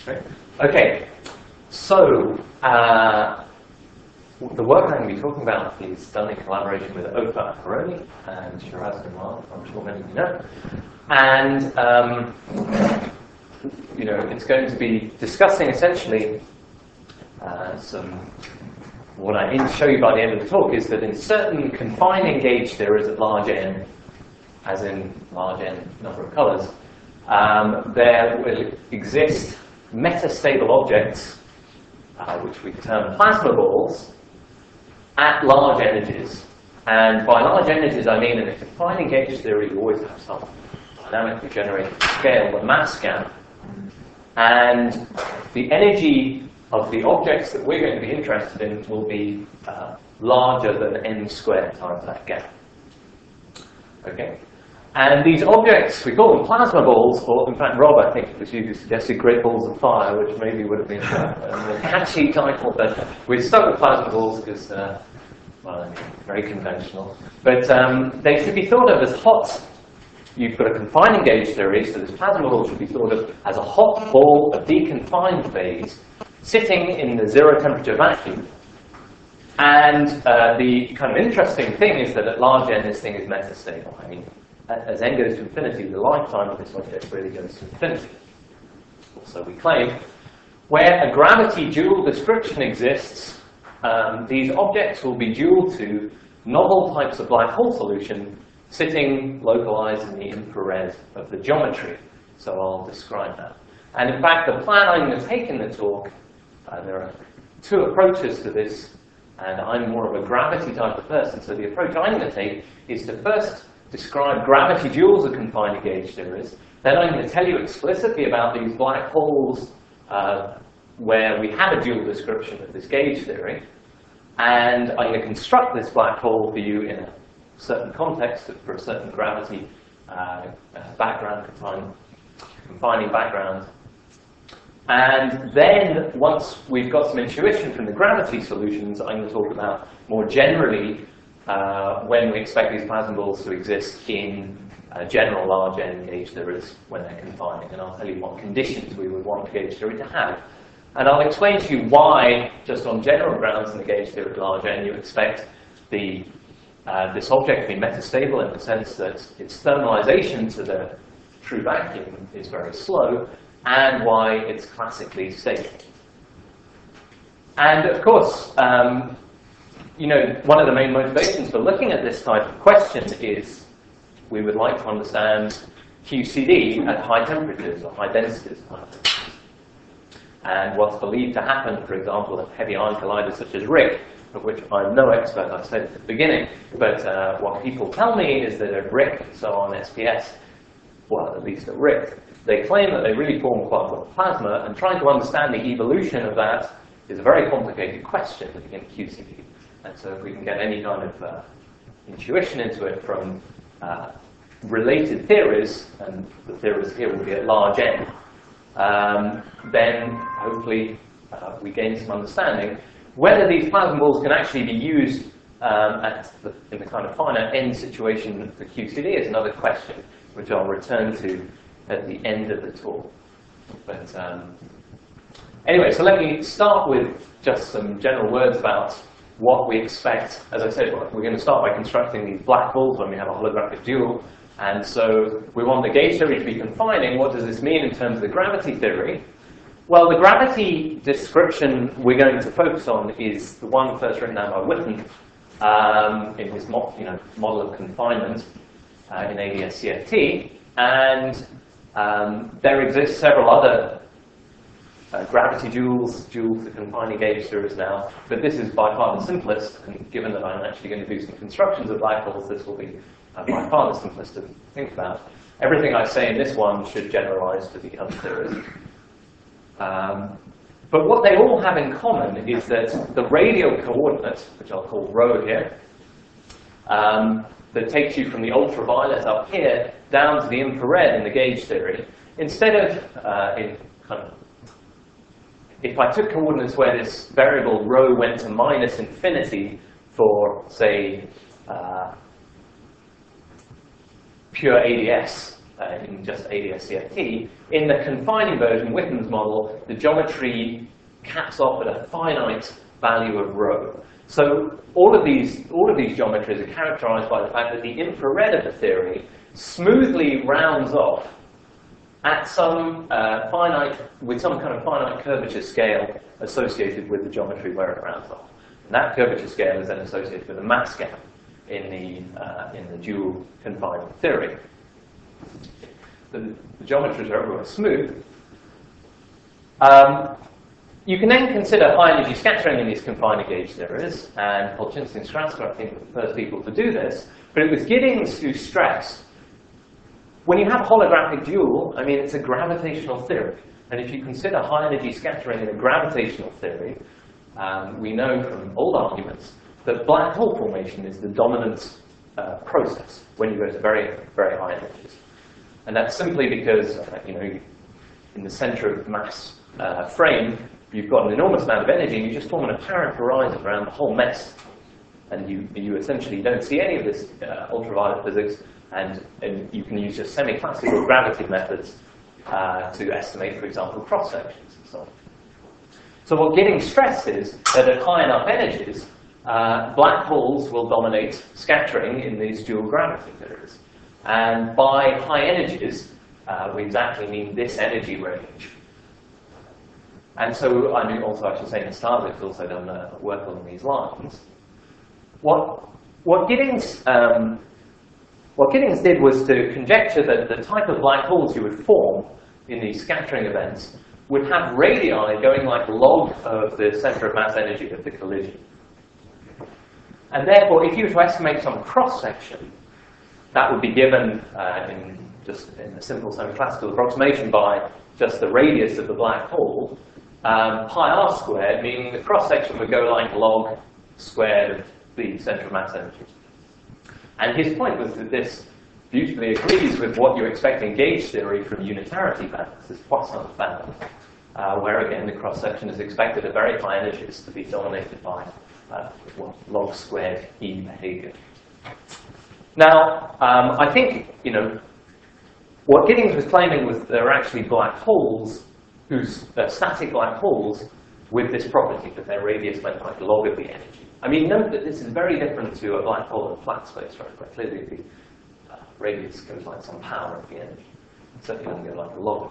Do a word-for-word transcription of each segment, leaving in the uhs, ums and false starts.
Right? Okay, so uh, the work I'm going to be talking about is done in collaboration with Ofer Aharoni and Shiraz Gamal, I'm sure many of you know. And um, you know, it's going to be discussing essentially uh, some, what I need to show you by the end of the talk is that in certain confining gauge theories at large n, as in large n number of colors, um, there will exist metastable objects, uh, which we term plasma balls, at large energies. And by large energies, I mean in a confining gauge theory, you always have some dynamically generated scale, the mass gap. And the energy of the objects that we're going to be interested in will be uh, larger than n squared times that gap. Okay? And these objects, we call them plasma balls, or in fact, Rob, I think, was you who suggested great balls of fire, which maybe would have been a more catchy title, but we're stuck with plasma balls because, uh, well, I mean, very conventional. But um, they should be thought of as hot. You've got a confining gauge theory, so this plasma ball should be thought of as a hot ball of deconfined phase sitting in the zero temperature vacuum. And uh, the kind of interesting thing is that at large n, this thing is metastable. I mean, as n goes to infinity, the lifetime of this object really goes to infinity. So we claim, where a gravity dual description exists, um, these objects will be dual to novel types of black hole solution sitting localized in the infrared of the geometry. So I'll describe that. And in fact, the plan I'm going to take in the talk, uh, there are two approaches to this, and I'm more of a gravity type of person. So the approach I'm going to take is to first describe gravity duals of confining gauge theories. Then I'm going to tell you explicitly about these black holes uh, where we have a dual description of this gauge theory. And I'm going to construct this black hole for you in a certain context for a certain gravity uh, background, confining, confining background. And then, once we've got some intuition from the gravity solutions, I'm going to talk about more generally uh, when we expect these plasma balls to exist in uh, general large n gauge theories when they're confining. And I'll tell you what conditions we would want the gauge theory to have. And I'll explain to you why, just on general grounds in the gauge theory at large n, you expect the Uh, this object to be metastable in the sense that its thermalization to the true vacuum is very slow, and why it's classically safe. And of course, um, you know, one of the main motivations for looking at this type of question is we would like to understand Q C D at high temperatures or high densities. And what's believed to happen, for example, at heavy ion colliders such as R I C, of which I'm no expert, I said at the beginning, but uh, what people tell me is that at R I C, so on S P S, well, at least at R I C, they claim that they really form quite a lot of plasma, and trying to understand the evolution of that is a very complicated question in Q C D. And so if we can get any kind of uh, intuition into it from uh, related theories, and the theories here will be at large n, um, then hopefully uh, we gain some understanding. Whether these plasma balls can actually be used um, at the, in the kind of finite n situation for Q C D is another question, which I'll return to at the end of the talk. But um, anyway, so let me start with just some general words about what we expect. As I said, we're going to start by constructing these black holes when we have a holographic dual. And so we want the gauge theory to be confining. What does this mean in terms of the gravity theory? Well, the gravity description we're going to focus on is the one first written down by Witten um, in his mo you know, model of confinement uh, in A D S C F T. And um, there exist several other uh, gravity duals, duals to confining gauge theories now, but this is by far the simplest, and given that I'm actually going to do some constructions of black holes, this will be uh, by far the simplest to think about. Everything I say in this one should generalize to the other theories. Um, but what they all have in common is that the radial coordinate, which I'll call rho here, um, that takes you from the ultraviolet up here down to the infrared in the gauge theory, instead of, uh, in kind of, if I took coordinates where this variable rho went to minus infinity for, say, uh, pure A D S, uh, in just A D S C F T. In the confining version, Witten's model, the geometry caps off at a finite value of rho. So all of these, all of these geometries are characterized by the fact that the infrared of the theory smoothly rounds off at some uh, finite, with some kind of finite curvature scale associated with the geometry where it rounds off. And that curvature scale is then associated with a mass gap in the, uh, in the dual confining theory. The, the geometries are everywhere smooth. Um, You can then consider high-energy scattering in these confining gauge theories, and Polchinski and Strassler, I think, were the first people to do this. But it was Giddings who stressed, when you have a holographic dual, I mean, it's a gravitational theory. And if you consider high-energy scattering in a gravitational theory, um, we know from old arguments that black hole formation is the dominant uh, process when you go to very, very high energies. And that's simply because, uh, you know, in the center of mass uh, frame, you've got an enormous amount of energy, and you just form an apparent horizon around the whole mess. And you, you essentially don't see any of this uh, ultraviolet physics, and, and you can use just semi-classical gravity methods uh, to estimate, for example, cross-sections and so on. So what Giddings stressed is that at high enough energies, uh, black holes will dominate scattering in these dual gravity theories. And by high energies, uh, we exactly mean this energy range. And so, I mean, also I should say, Nastasiev's also done uh, work along these lines. What, what, Giddings, um, what Giddings did was to conjecture that the type of black holes you would form in these scattering events would have radii going like log of the center of mass energy of the collision. And therefore, if you were to estimate some cross-section, that would be given uh, in just in a simple semi-classical approximation by just the radius of the black hole, um, pi r squared, meaning the cross-section would go like log squared of the center of mass energy. And his point was that this beautifully agrees with what you expect in gauge theory from unitarity bands, this Poisson's band, uh, where again the cross-section is expected at very high energies to be dominated by uh, log squared E behavior. Now, um, I think, you know, what Giddings was claiming was there are actually black holes, whose uh, static black holes, with this property that their radius went like log of the energy. I mean, note that this is very different to a black hole in flat space, right? Quite clearly, the uh, radius goes like some power of the energy. It certainly doesn't go like a log.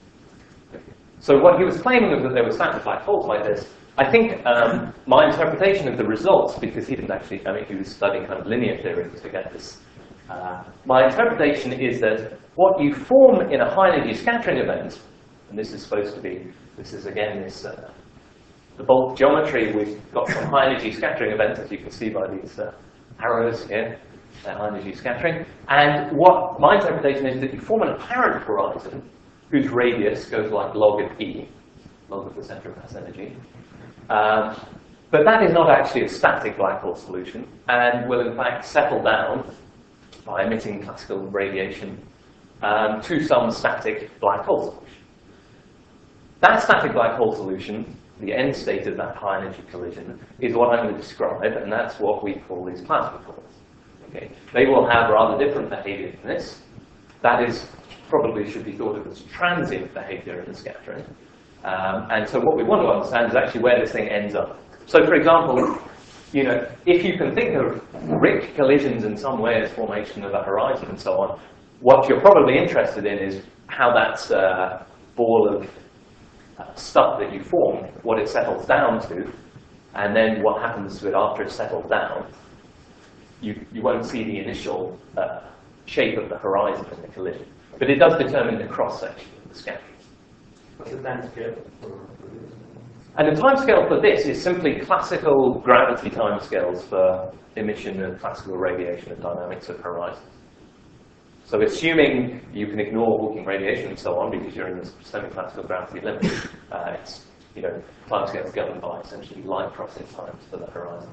So what he was claiming was that there were static black holes like this. I think um, my interpretation of the results, because he didn't actually, I mean, he was studying kind of linear theory to get this. Uh, my interpretation is that what you form in a high-energy scattering event, and this is supposed to be, this is again this, uh, the bulk geometry, we've got some high-energy scattering events, as you can see by these uh, arrows here, uh, high-energy scattering. And what my interpretation is that you form an apparent horizon whose radius goes like log of E, log of the center of mass energy. Um, but that is not actually a static black hole solution, and will in fact settle down by emitting classical radiation um, to some static black hole solution. That static black hole solution, the end state of that high energy collision, is what I'm going to describe, and that's what we call these plasma cores. Okay? They will have rather different behavior than this. That is, probably should be thought of as transient behavior in the scattering. Um, and so what we want to understand is actually where this thing ends up. So for example, you know, if you can think of Rick collisions in some way as formation of a horizon and so on, what you're probably interested in is how that uh, ball of uh, stuff that you form, what it settles down to, and then what happens to it after it's settled down. You, you won't see the initial uh, shape of the horizon in the collision. But it does determine the cross-section of the scattering. What's the time scale for this? And the time scale for this is simply classical gravity time scales for emission of classical radiation and dynamics of horizons. So assuming you can ignore Hawking radiation and so on because you're in the semi-classical gravity limit, uh, it's, you know, time scales governed by essentially light crossing times for the horizon.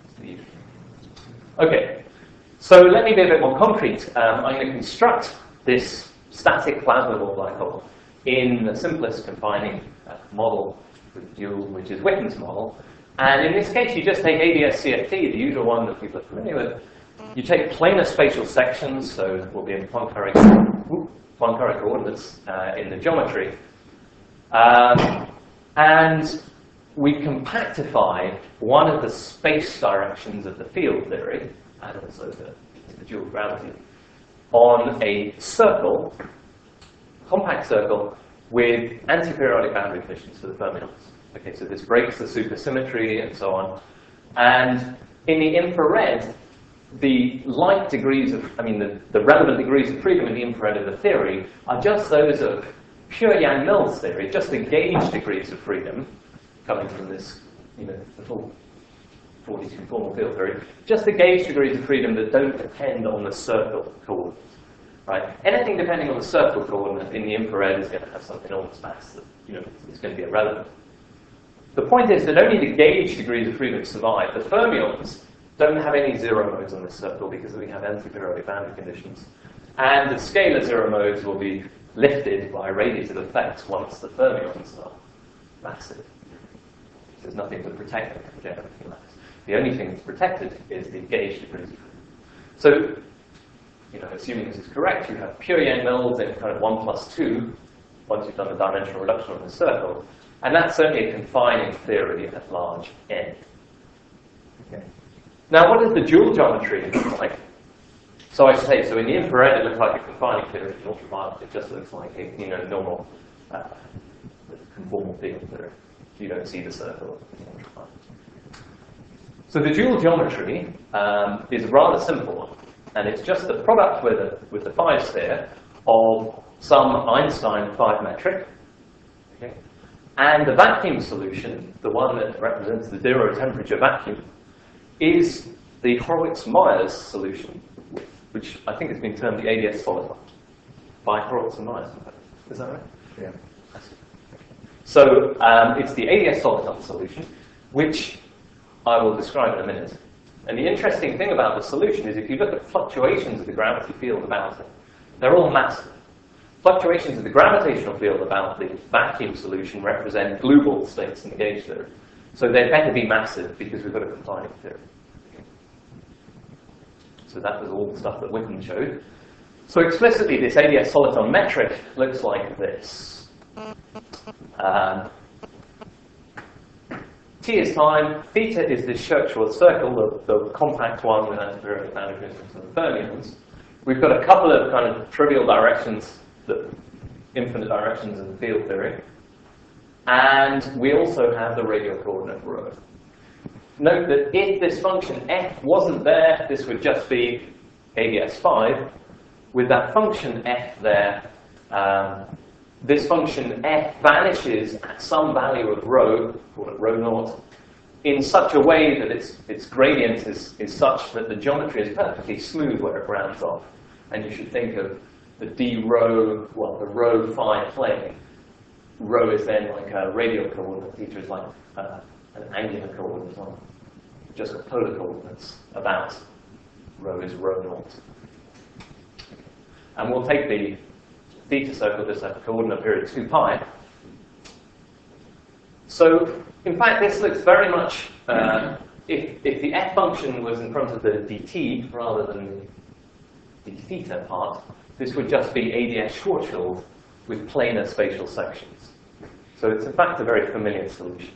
Okay, so let me be a bit more concrete. Um, I'm going to construct this static plasma ball black hole in the simplest confining uh, model with dual, which is Witten's model. And in this case, you just take A D S C F T, the usual one that people are familiar with. You take planar spatial sections, so we'll be in Poincare Poincare coordinates uh, in the geometry. Um, and we compactify one of the space directions of the field theory, and also the, the dual gravity, on a circle, compact circle, with antiperiodic boundary conditions for the fermions. Okay, so this breaks the supersymmetry and so on. And in the infrared, the light degrees of, I mean, the, the relevant degrees of freedom in the infrared of the theory are just those of pure Yang-Mills theory, just the gauge degrees of freedom coming from this, you know, the full forty-two formal field theory, just the gauge degrees of freedom that don't depend on the circle coordinates. Right? Anything depending on the circle coordinate in the infrared is going to have some enormous mass that, you know, is going to be irrelevant. The point is that only the gauge degrees of freedom survive. The fermions don't have any zero modes on this circle because we have antiperiodic boundary conditions. And the scalar zero modes will be lifted by radiative effects once the fermions are massive. There's nothing to protect them from generating mass. The only thing that's protected is the gauge degrees of freedom. So, you know, assuming this is correct, you have pure Yang-Mills in kind of one plus two once you've done the dimensional reduction on the circle. And that's certainly a confining theory at large N. Okay. Now, what does the dual geometry look like? So I say, so in the infrared, it looks like a confining theory. In ultraviolet, it just looks like a, you know, normal uh, conformal field theory. You don't see the circle. So the dual geometry um, is rather simple, and it's just the product with the, with the five sphere of some Einstein five metric, okay, and the vacuum solution, the one that represents the zero temperature vacuum, is the Horowitz-Myers solution, which I think has been termed the A D S soliton by Horowitz and Myers. Is that right? Yeah. So um, it's the A D S soliton solution, which I will describe in a minute. And the interesting thing about the solution is if you look at fluctuations of the gravity field about it, they're all massive. Fluctuations of the gravitational field about the vacuum solution represent blue ball states in the gauge theory. So they better be massive because we've got a confining theory. So that was all the stuff that Witten showed. So explicitly, this A D S soliton metric looks like this. Um, T is time, theta is this Churchward circle, the, the compact one with antiperiodic boundary conditions and fermions. We've got a couple of kind of trivial directions, the infinite directions in the field theory. And we also have the radial coordinate rho. Note that if this function f wasn't there, this would just be A D S five. With that function f there, um, this function f vanishes at some value of rho, call it rho naught, in such a way that its, its gradient is, is such that the geometry is perfectly smooth where it rounds off. And you should think of the d rho, well, the rho phi plane. Rho is then like a radial coordinate, theta is like uh, an angular coordinate on just got polar coordinates about rho is rho naught. And we'll take the theta circle just at the coordinate period two pi. So, in fact, this looks very much, uh, if, if the f function was in front of the dt rather than the d theta part, this would just be A D S Schwarzschild with planar spatial sections. So it's in fact a very familiar solution.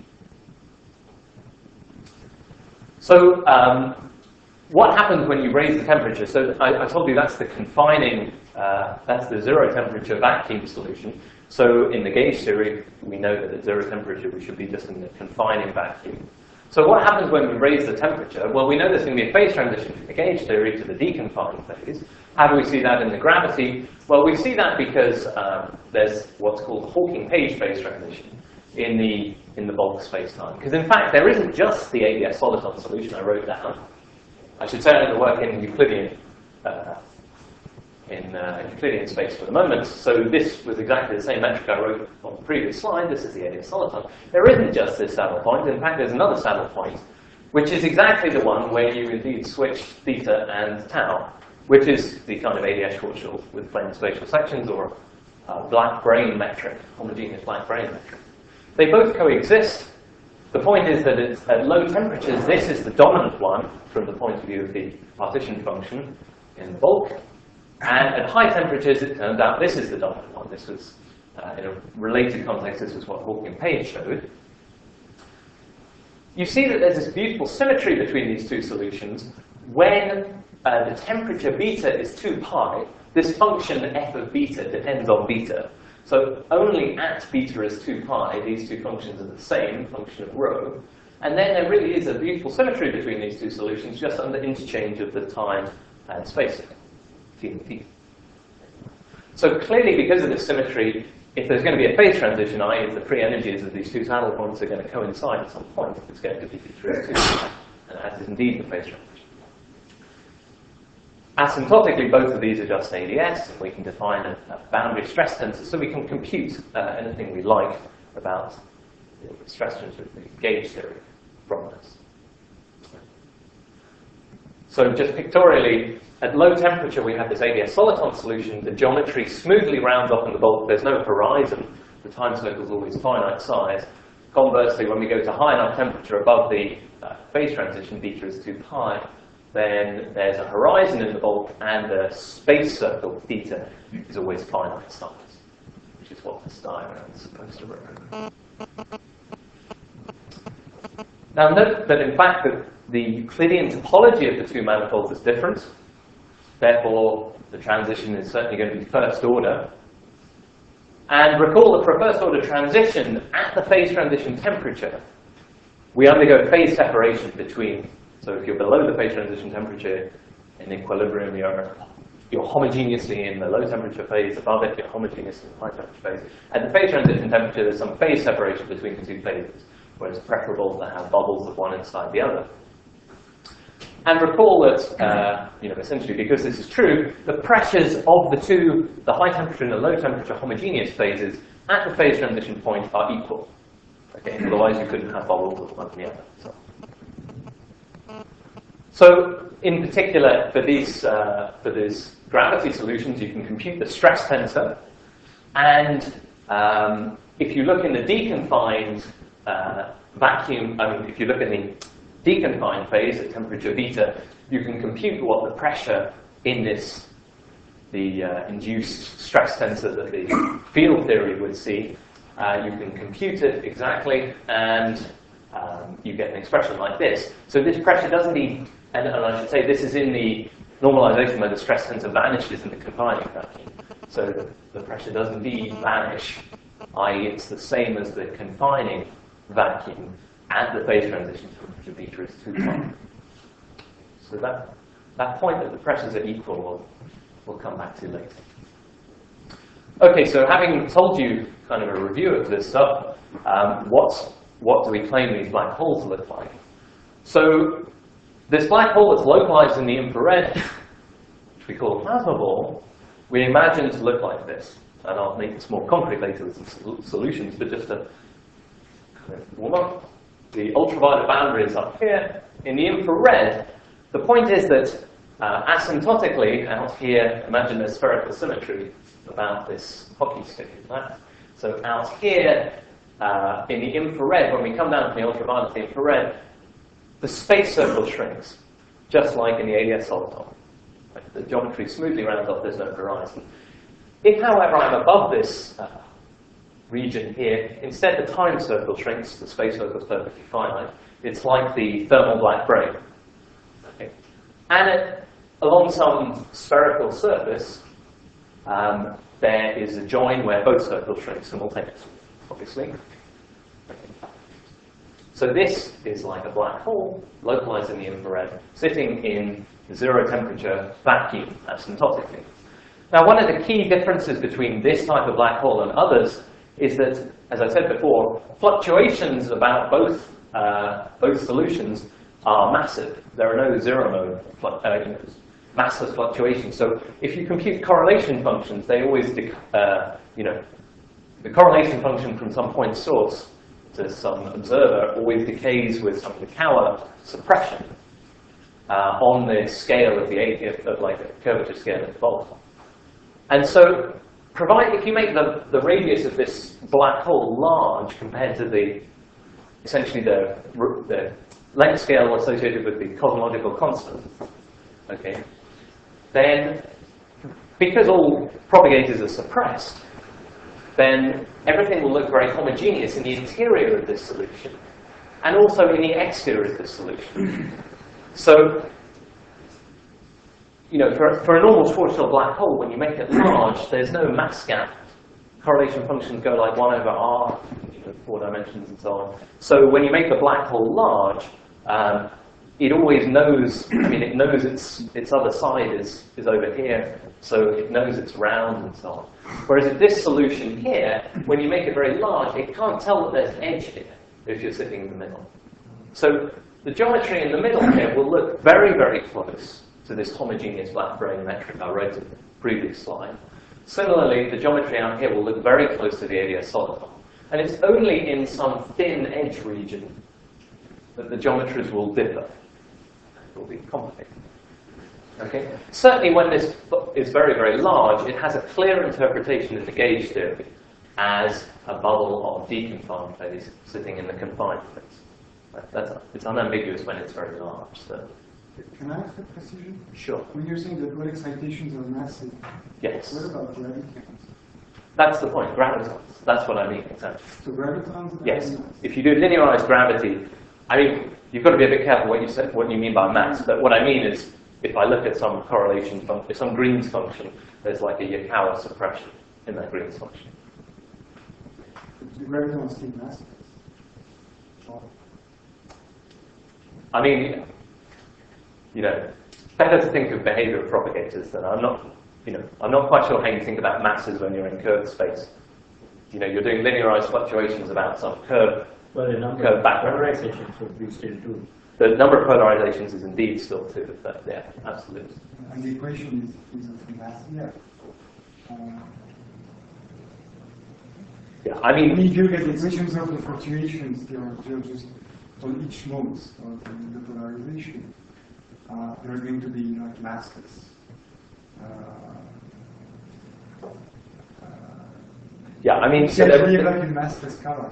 So um, what happens when you raise the temperature? So I, I told you that's the confining, uh, that's the zero temperature vacuum solution. So in the gauge theory, we know that at zero temperature we should be just in the confining vacuum. So what happens when we raise the temperature? Well, we know there's going to be a phase transition from the gauge theory to the deconfined phase. How do we see that in the gravity? Well, we see that because um, there's what's called Hawking-Page phase transition in the in the bulk space-time. Because in fact, there isn't just the A D S soliton solution I wrote down. I should say I don't work in Euclidean uh, in uh, Euclidean space for the moment. So this was exactly the same metric I wrote on the previous slide. This is the A D S soliton. There isn't just this saddle point. In fact, there's another saddle point, which is exactly the one where you indeed switch theta and tau, which is the kind of A D S Schwarzschild with planar spatial sections, or uh, black brane metric, homogeneous black brane metric. They both coexist. The point is that it's at low temperatures, this is the dominant one from the point of view of the partition function in the bulk. And at high temperatures, it turned out this is the dominant one. This was, uh, in a related context, this was what Hawking and Page showed. You see that there's this beautiful symmetry between these two solutions. When uh, the temperature beta is two pi, this function f of beta depends on beta. So only at beta is two pi, these two functions are the same, function of rho. And then there really is a beautiful symmetry between these two solutions just under interchange of the time and space, t and t. So clearly, because of this symmetry, if there's going to be a phase transition, that is the free energies of these two saddle points are going to coincide at some point. It's going to be beta is two, and that is indeed the phase transition. Asymptotically, both of these are just A D S, and we can define a, a boundary stress tensor, so we can compute uh, anything we like about the stress tensor, the gauge theory from this. So just pictorially, at low temperature, we have this A D S soliton solution. The geometry smoothly rounds off in the bulk. There's no horizon. The time circle is always finite size. Conversely, when we go to high enough temperature above the uh, phase transition, beta is two pi, then there's a horizon in the bulk, and the space circle, theta, is always finite size, which is what this diagram is supposed to represent. Now note that in fact that the Euclidean topology of the two manifolds is different. Therefore, the transition is certainly going to be first order. And recall that for a first order transition, at the phase transition temperature, we undergo phase separation between. So if you're below the phase transition temperature in equilibrium, you're, you're homogeneously in the low temperature phase. Above it, you're homogeneous in the high temperature phase. At the phase transition temperature, there's some phase separation between the two phases, where it's preferable to have bubbles of one inside the other. And recall that, uh, you know, essentially because this is true, the pressures of the two, the high temperature and the low temperature homogeneous phases at the phase transition point are equal. Okay, otherwise you couldn't have bubbles of one and the other. So. So, in particular, for these, uh, for these gravity solutions, you can compute the stress tensor. And um, if you look in the deconfined uh, vacuum, I mean, if you look in the deconfined phase at temperature beta, you can compute what the pressure in this, the uh, induced stress tensor that the field theory would see. Uh, you can compute it exactly, and um, you get an expression like this. So this pressure doesn't need. And, and I should say this is in the normalization where the stress tensor vanishes in the confining vacuum. So the, the pressure does indeed vanish, that is it's the same as the confining vacuum at the phase transition temperature beta is two pi. So that, that point that the pressures are equal we'll, we'll come back to later. Okay, so having told you kind of a review of this stuff, um, what's, what do we claim these black holes look like? So this black hole that's localized in the infrared, which we call a plasma ball, we imagine to look like this. And I'll make this more concrete later with some solutions, but just to kind of warm up. The ultraviolet boundary is up here. In the infrared, the point is that uh, asymptotically, out here, imagine there's spherical symmetry about this hockey stick. Right? So out here, uh, in the infrared, when we come down from the ultraviolet to the infrared, the space circle shrinks, just like in the A D S soliton. Right? The geometry smoothly rounds off, there's no horizon. If, however, I'm above this uh, region here, instead the time circle shrinks, the space circle is perfectly finite. It's like the thermal black brane. Okay. And it, along some spherical surface, um, there is a join where both circles shrink simultaneously, obviously. Okay. So this is like a black hole, localized in the infrared, sitting in zero temperature vacuum asymptotically. Now, one of the key differences between this type of black hole and others is that, as I said before, fluctuations about both, uh, both solutions are massive. There are no zero mode uh, you know, massless fluctuations. So if you compute correlation functions, they always, uh, you know, the correlation function from some point source to some observer always decays with some Kawa suppression uh, on the scale of the of like a curvature scale of the bulk. And so, provide if you make the, the radius of this black hole large compared to the essentially the, the length scale associated with the cosmological constant, okay, then because all propagators are suppressed, then everything will look very homogeneous in the interior of this solution, and also in the exterior of this solution. So, you know, for, for a normal torsional black hole, when you make it large, there's no mass gap. Correlation functions go like one over r, you know, four dimensions and so on. So when you make a black hole large, um, it always knows, I mean, it knows its, its other side is, is over here, so it knows it's round and so on. Whereas if this solution here, when you make it very large, it can't tell that there's an edge here if you're sitting in the middle. So the geometry in the middle here will look very, very close to this homogeneous black brane metric I wrote in the previous slide. Similarly, the geometry out here will look very close to the A D S soliton. And it's only in some thin edge region that the geometries will differ. It will be complicated. Okay? Certainly when this is very, very large, it has a clear interpretation in the gauge theory as a bubble of deconfined phase sitting in the confined phase. That's, it's unambiguous when it's very large. So. Can I ask a precision? Sure. When you're saying that all excitations are massive, yes. What about gravitons? That's the point, gravitons. That's what I mean, exactly. So gravitons are yes. massive. If you do linearized gravity, I mean, you've got to be a bit careful what you said, what you mean by mass. But what I mean is, if I look at some correlation function, some Green's function, there's like a Yukawa suppression in that Green's function. The gravitons are still massive. I mean, you know, better to think of behavior of propagators than I'm not, you know, I'm not quite sure how you think about masses when you're in curved space. You know, you're doing linearized fluctuations about some curve, well, the number curve of background. polarizations would be still two. The number of polarizations is indeed still two, but yeah, absolutely. And the equation is, is of mass, yeah. Uh, yeah, I mean, if you get the equations of the fluctuations, they are, they are just on each mode of the polarization. Uh, they're going to be like massless. Uh, uh, yeah, I mean, it's so actually there- like a massless color.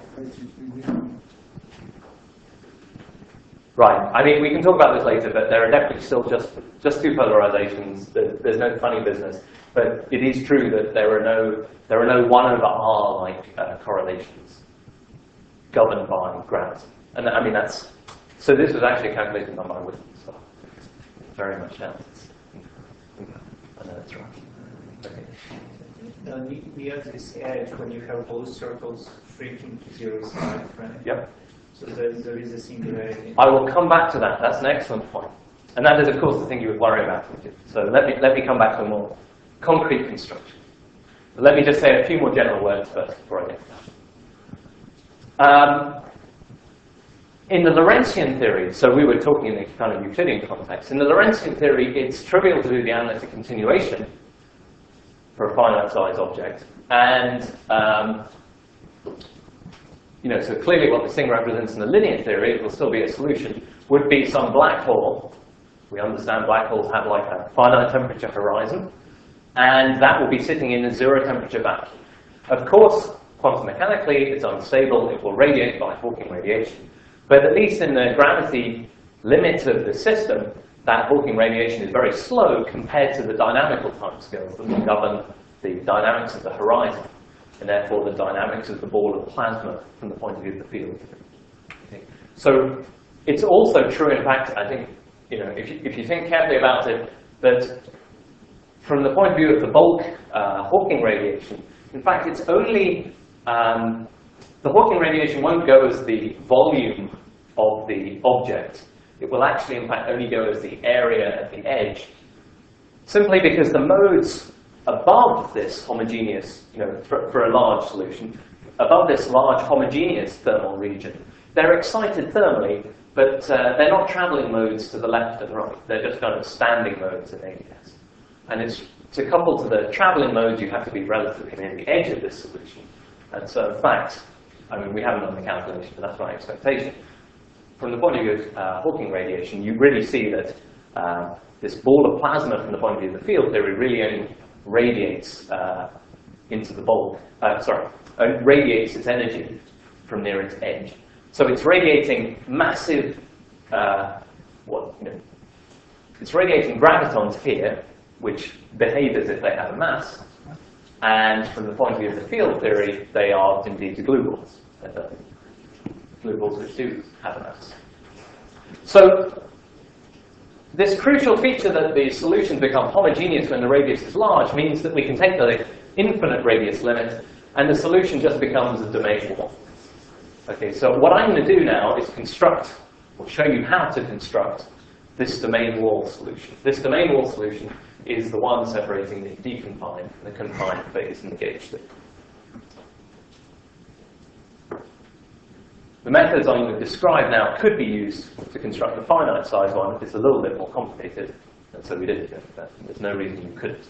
right. I mean, we can talk about this later, but there are definitely still just just two polarizations. There, there's no funny business, but it is true that there are no there are no one over r like uh, correlations governed by gravity. And I mean that's so. This was actually calculated on my Witten stuff. Very much down. I know that's right. Okay. Uh, near this edge, when you have both circles freaking to zero side, right? Yep. So there, there is a singularity. I will come back to that. That's an excellent point. And that is, of course, the thing you would worry about. So let me, let me come back to a more concrete construction. But let me just say a few more general words first before I get to that. Um, in the Lorentzian theory, so we were talking in the kind of Euclidean context, in the Lorentzian theory, it's trivial to do the analytic continuation for a finite size object. And um, you know, so clearly what this thing represents in the linear theory, it will still be a solution, would be some black hole. We understand black holes have like a finite temperature horizon, and that will be sitting in a zero temperature vacuum. Of course, quantum mechanically, it's unstable, it will radiate by Hawking radiation. But at least in the gravity limit of the system, that Hawking radiation is very slow compared to the dynamical timescales that will govern the dynamics of the horizon, and therefore the dynamics of the ball of plasma from the point of view of the field. Okay. So it's also true, in fact, I think, you know, if you, if you think carefully about it, that from the point of view of the bulk uh, Hawking radiation, in fact, it's only, um, the Hawking radiation won't go as the volume of the object. It will actually, in fact, only go as the area at the edge, simply because the modes above this homogeneous, you know, for, for a large solution, above this large homogeneous thermal region, they're excited thermally, but uh, they're not traveling modes to the left and right. They're just kind of standing modes at A D S. And it's to couple to the traveling modes, you have to be relatively near the edge of this solution. And so, in fact, I mean, we haven't done the calculation, but that's my expectation. From the point of view of uh, Hawking radiation, you really see that uh, this ball of plasma, from the point of view of the field theory, really only radiates uh, into the bulk, uh, sorry, uh, radiates its energy from near its edge. So it's radiating massive, uh, what, you know, it's radiating gravitons here, which behave as if they have a mass. And from the point of view of the field theory, they are indeed the glue balls. Glue balls which do have a mass. So this crucial feature that the solutions become homogeneous when the radius is large means that we can take the infinite radius limit and the solution just becomes a domain wall. Okay, so what I'm going to do now is construct, or show you how to construct, this domain wall solution. This domain wall solution is the one separating the deconfined and the confined phase in the gauge state. The methods I'm going to describe now could be used to construct a finite size one. It's a little bit more complicated, and so we didn't do that. There's no reason you couldn't.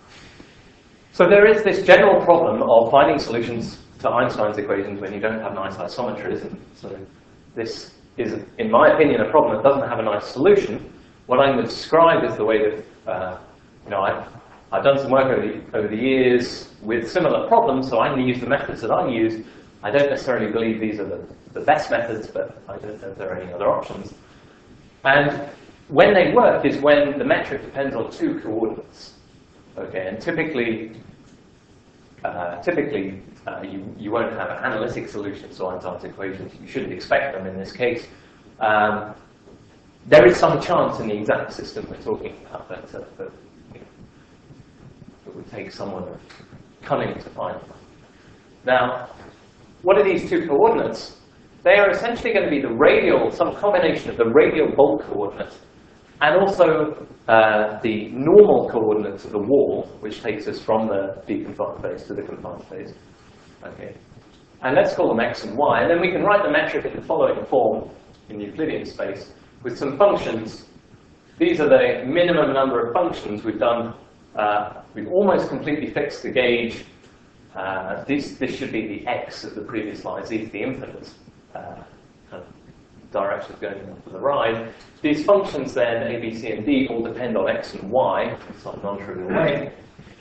So there is this general problem of finding solutions to Einstein's equations when you don't have nice isometries. And so this is, in my opinion, a problem that doesn't have a nice solution. What I'm going to describe is the way that, uh, you know, I've, I've done some work over the, over the years with similar problems, so I'm going to use the methods that I use. I don't necessarily believe these are the, the best methods, but I don't know if there are any other options. And when they work is when the metric depends on two coordinates. Okay, and typically, uh, typically uh, you, you won't have an analytic solution to Einstein's equations. You shouldn't expect them in this case. Um, there is some chance in the exact system we're talking about that, uh, that you know, it would take someone of cunning to find them. Now, what are these two coordinates? They are essentially going to be the radial, some combination of the radial bulk coordinate and also uh, the normal coordinates of the wall, which takes us from the deconfined phase to the confined phase. Okay. And let's call them x and y. And then we can write the metric in the following form in Euclidean space with some functions. These are the minimum number of functions we've done. Uh, we've almost completely fixed the gauge. Uh, this, this should be the x of the previous lines. These are the infinite uh, kind of directions going for the ride. These functions then, a, b, c, and d, all depend on x and y in some non-trivial way.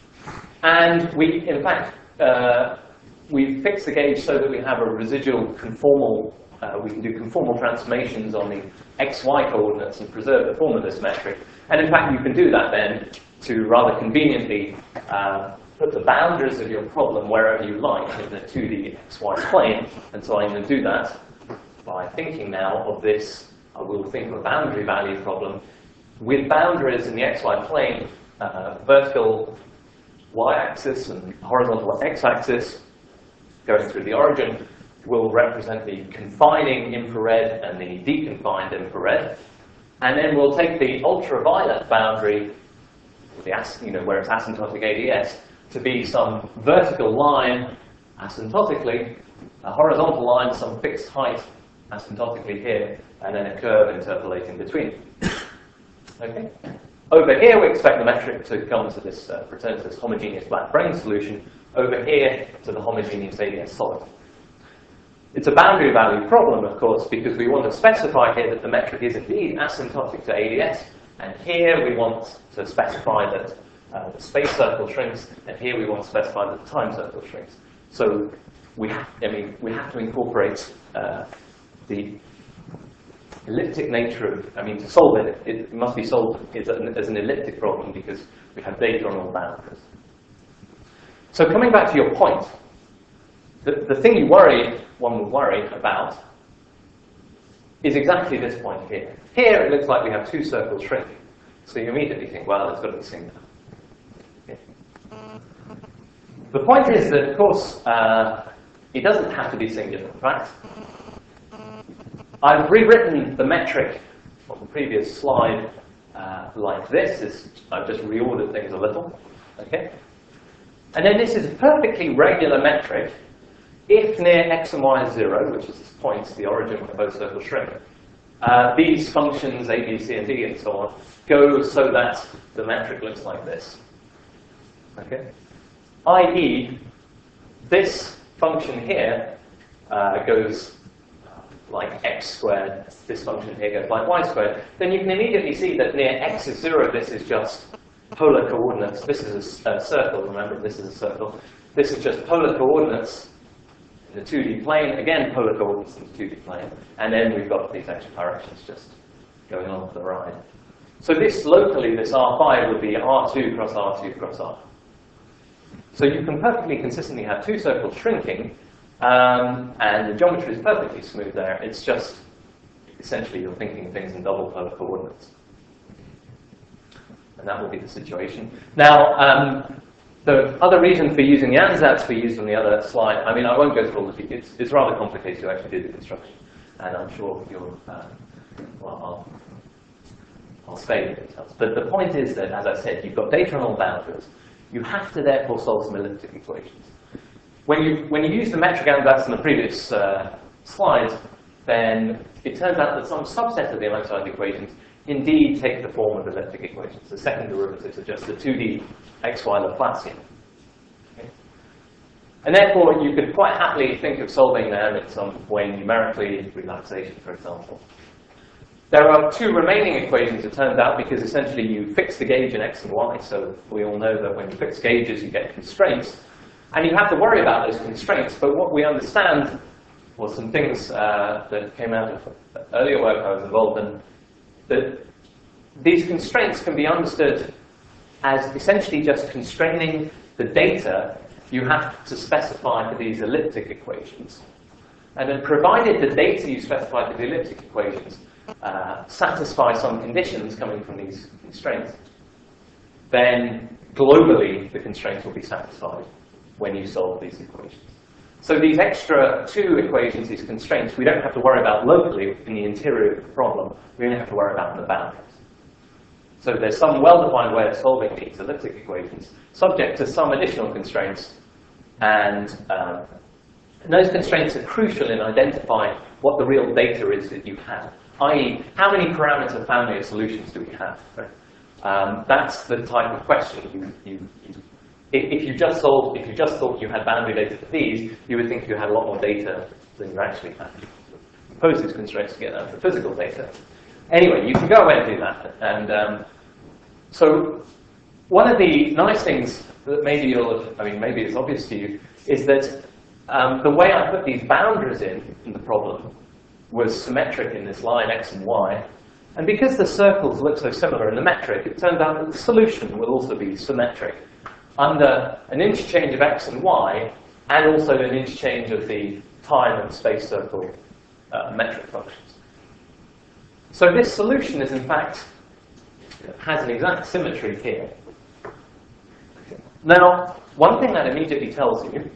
And we, in fact, uh, we fix the gauge so that we have a residual conformal, uh, we can do conformal transformations on the x, y coordinates and preserve the form of this metric. And in fact, you can do that then to rather conveniently uh, put the boundaries of your problem wherever you like in the two D X Y plane. And so I'm going to do that by thinking now of this. I will think of a boundary value problem with boundaries in the X Y plane, uh, vertical y-axis and horizontal x-axis going through the origin will represent the confining infrared and the deconfined infrared. And then we'll take the ultraviolet boundary, the, you know, where it's asymptotic A D S, to be some vertical line asymptotically, a horizontal line, some fixed height asymptotically here, and then a curve interpolating between. Okay. Over here, we expect the metric to come to this, uh, return to this homogeneous black brane solution. Over here, to the homogeneous A D S solid. It's a boundary value problem, of course, because we want to specify here that the metric is indeed asymptotic to A D S, and here we want to specify that uh, the space circle shrinks, and here we want to specify that the time circle shrinks. So we, ha I mean, we have to incorporate uh, the elliptic nature of, I mean, to solve it, it must be solved as an, as an elliptic problem because we have data on all boundaries. So coming back to your point, the, the thing you worry, one would worry about is exactly this point here. Here it looks like we have two circles shrinking. So you immediately think, well, it's got to be singular. Okay. The point is that, of course, uh, it doesn't have to be singular. In fact, I've rewritten the metric on the previous slide uh, like this. Is, I've just reordered things a little. Okay? And then this is a perfectly regular metric if near x and y is zero, which is this point, the origin where both circles shrink. Uh, these functions, a, b, c, and d, and so on, go so that the metric looks like this. Okay? that is, this function here uh, goes like x squared, this function here goes like y squared, then you can immediately see that near x is zero, this is just polar coordinates. This is a, a circle, remember, this is a circle. This is just polar coordinates in the two D plane, again polar coordinates in the two D plane, and then we've got these extra directions just going on for the ride. So this locally, this R five would be R two cross R two cross R. So you can perfectly consistently have two circles shrinking, um, and the geometry is perfectly smooth there. It's just, essentially, you're thinking of things in double polar coordinates. And that will be the situation. Now, um, the other reason for using the ansatz we used on the other slide, I mean, I won't go through all the details. It's, it's rather complicated to actually do the construction. And I'm sure you'll, uh, well, I'll, I'll spare you the details. But the point is that, as I said, you've got data on all boundaries. You have to therefore solve some elliptic equations. When you, when you use the metric ansatz in the previous uh, slides, then it turns out that some subset of the ellipsoid equations indeed take the form of elliptic equations. The second derivatives are just the two D xy Laplacian. Okay? And therefore, you could quite happily think of solving them in some way numerically, relaxation, for example. There are two remaining equations, it turns out, because essentially you fix the gauge in x and y, so we all know that when you fix gauges, you get constraints. And you have to worry about those constraints, but what we understand was some things uh, that came out of earlier work I was involved in, that these constraints can be understood as essentially just constraining the data you have to specify for these elliptic equations. And then provided the data you specify for the elliptic equations uh, satisfy some conditions coming from these constraints, then globally the constraints will be satisfied when you solve these equations. So these extra two equations, these constraints, we don't have to worry about locally in the interior of the problem. We only have to worry about in the boundaries. So there's some well-defined way of solving these elliptic equations, subject to some additional constraints. And, um, and those constraints are crucial in identifying what the real data is that you have, that is, how many parameter family of solutions do we have? Um, that's the type of question you, you, you If you just solved, if you just thought you had boundary data for these, you would think you had a lot more data than you actually had. Impose these constraints to get down to the physical data. Anyway, you can go away and do that. And um, so, one of the nice things that maybe you'll, have, I mean, maybe it's obvious to you, is that um, the way I put these boundaries in in the problem was symmetric in this line x and y. And because the circles look so similar in the metric, it turns out that the solution will also be symmetric under an interchange of x and y, and also an interchange of the time and space circle uh, metric functions. So this solution is, in fact, has an exact symmetry here. Now, one thing that immediately tells you,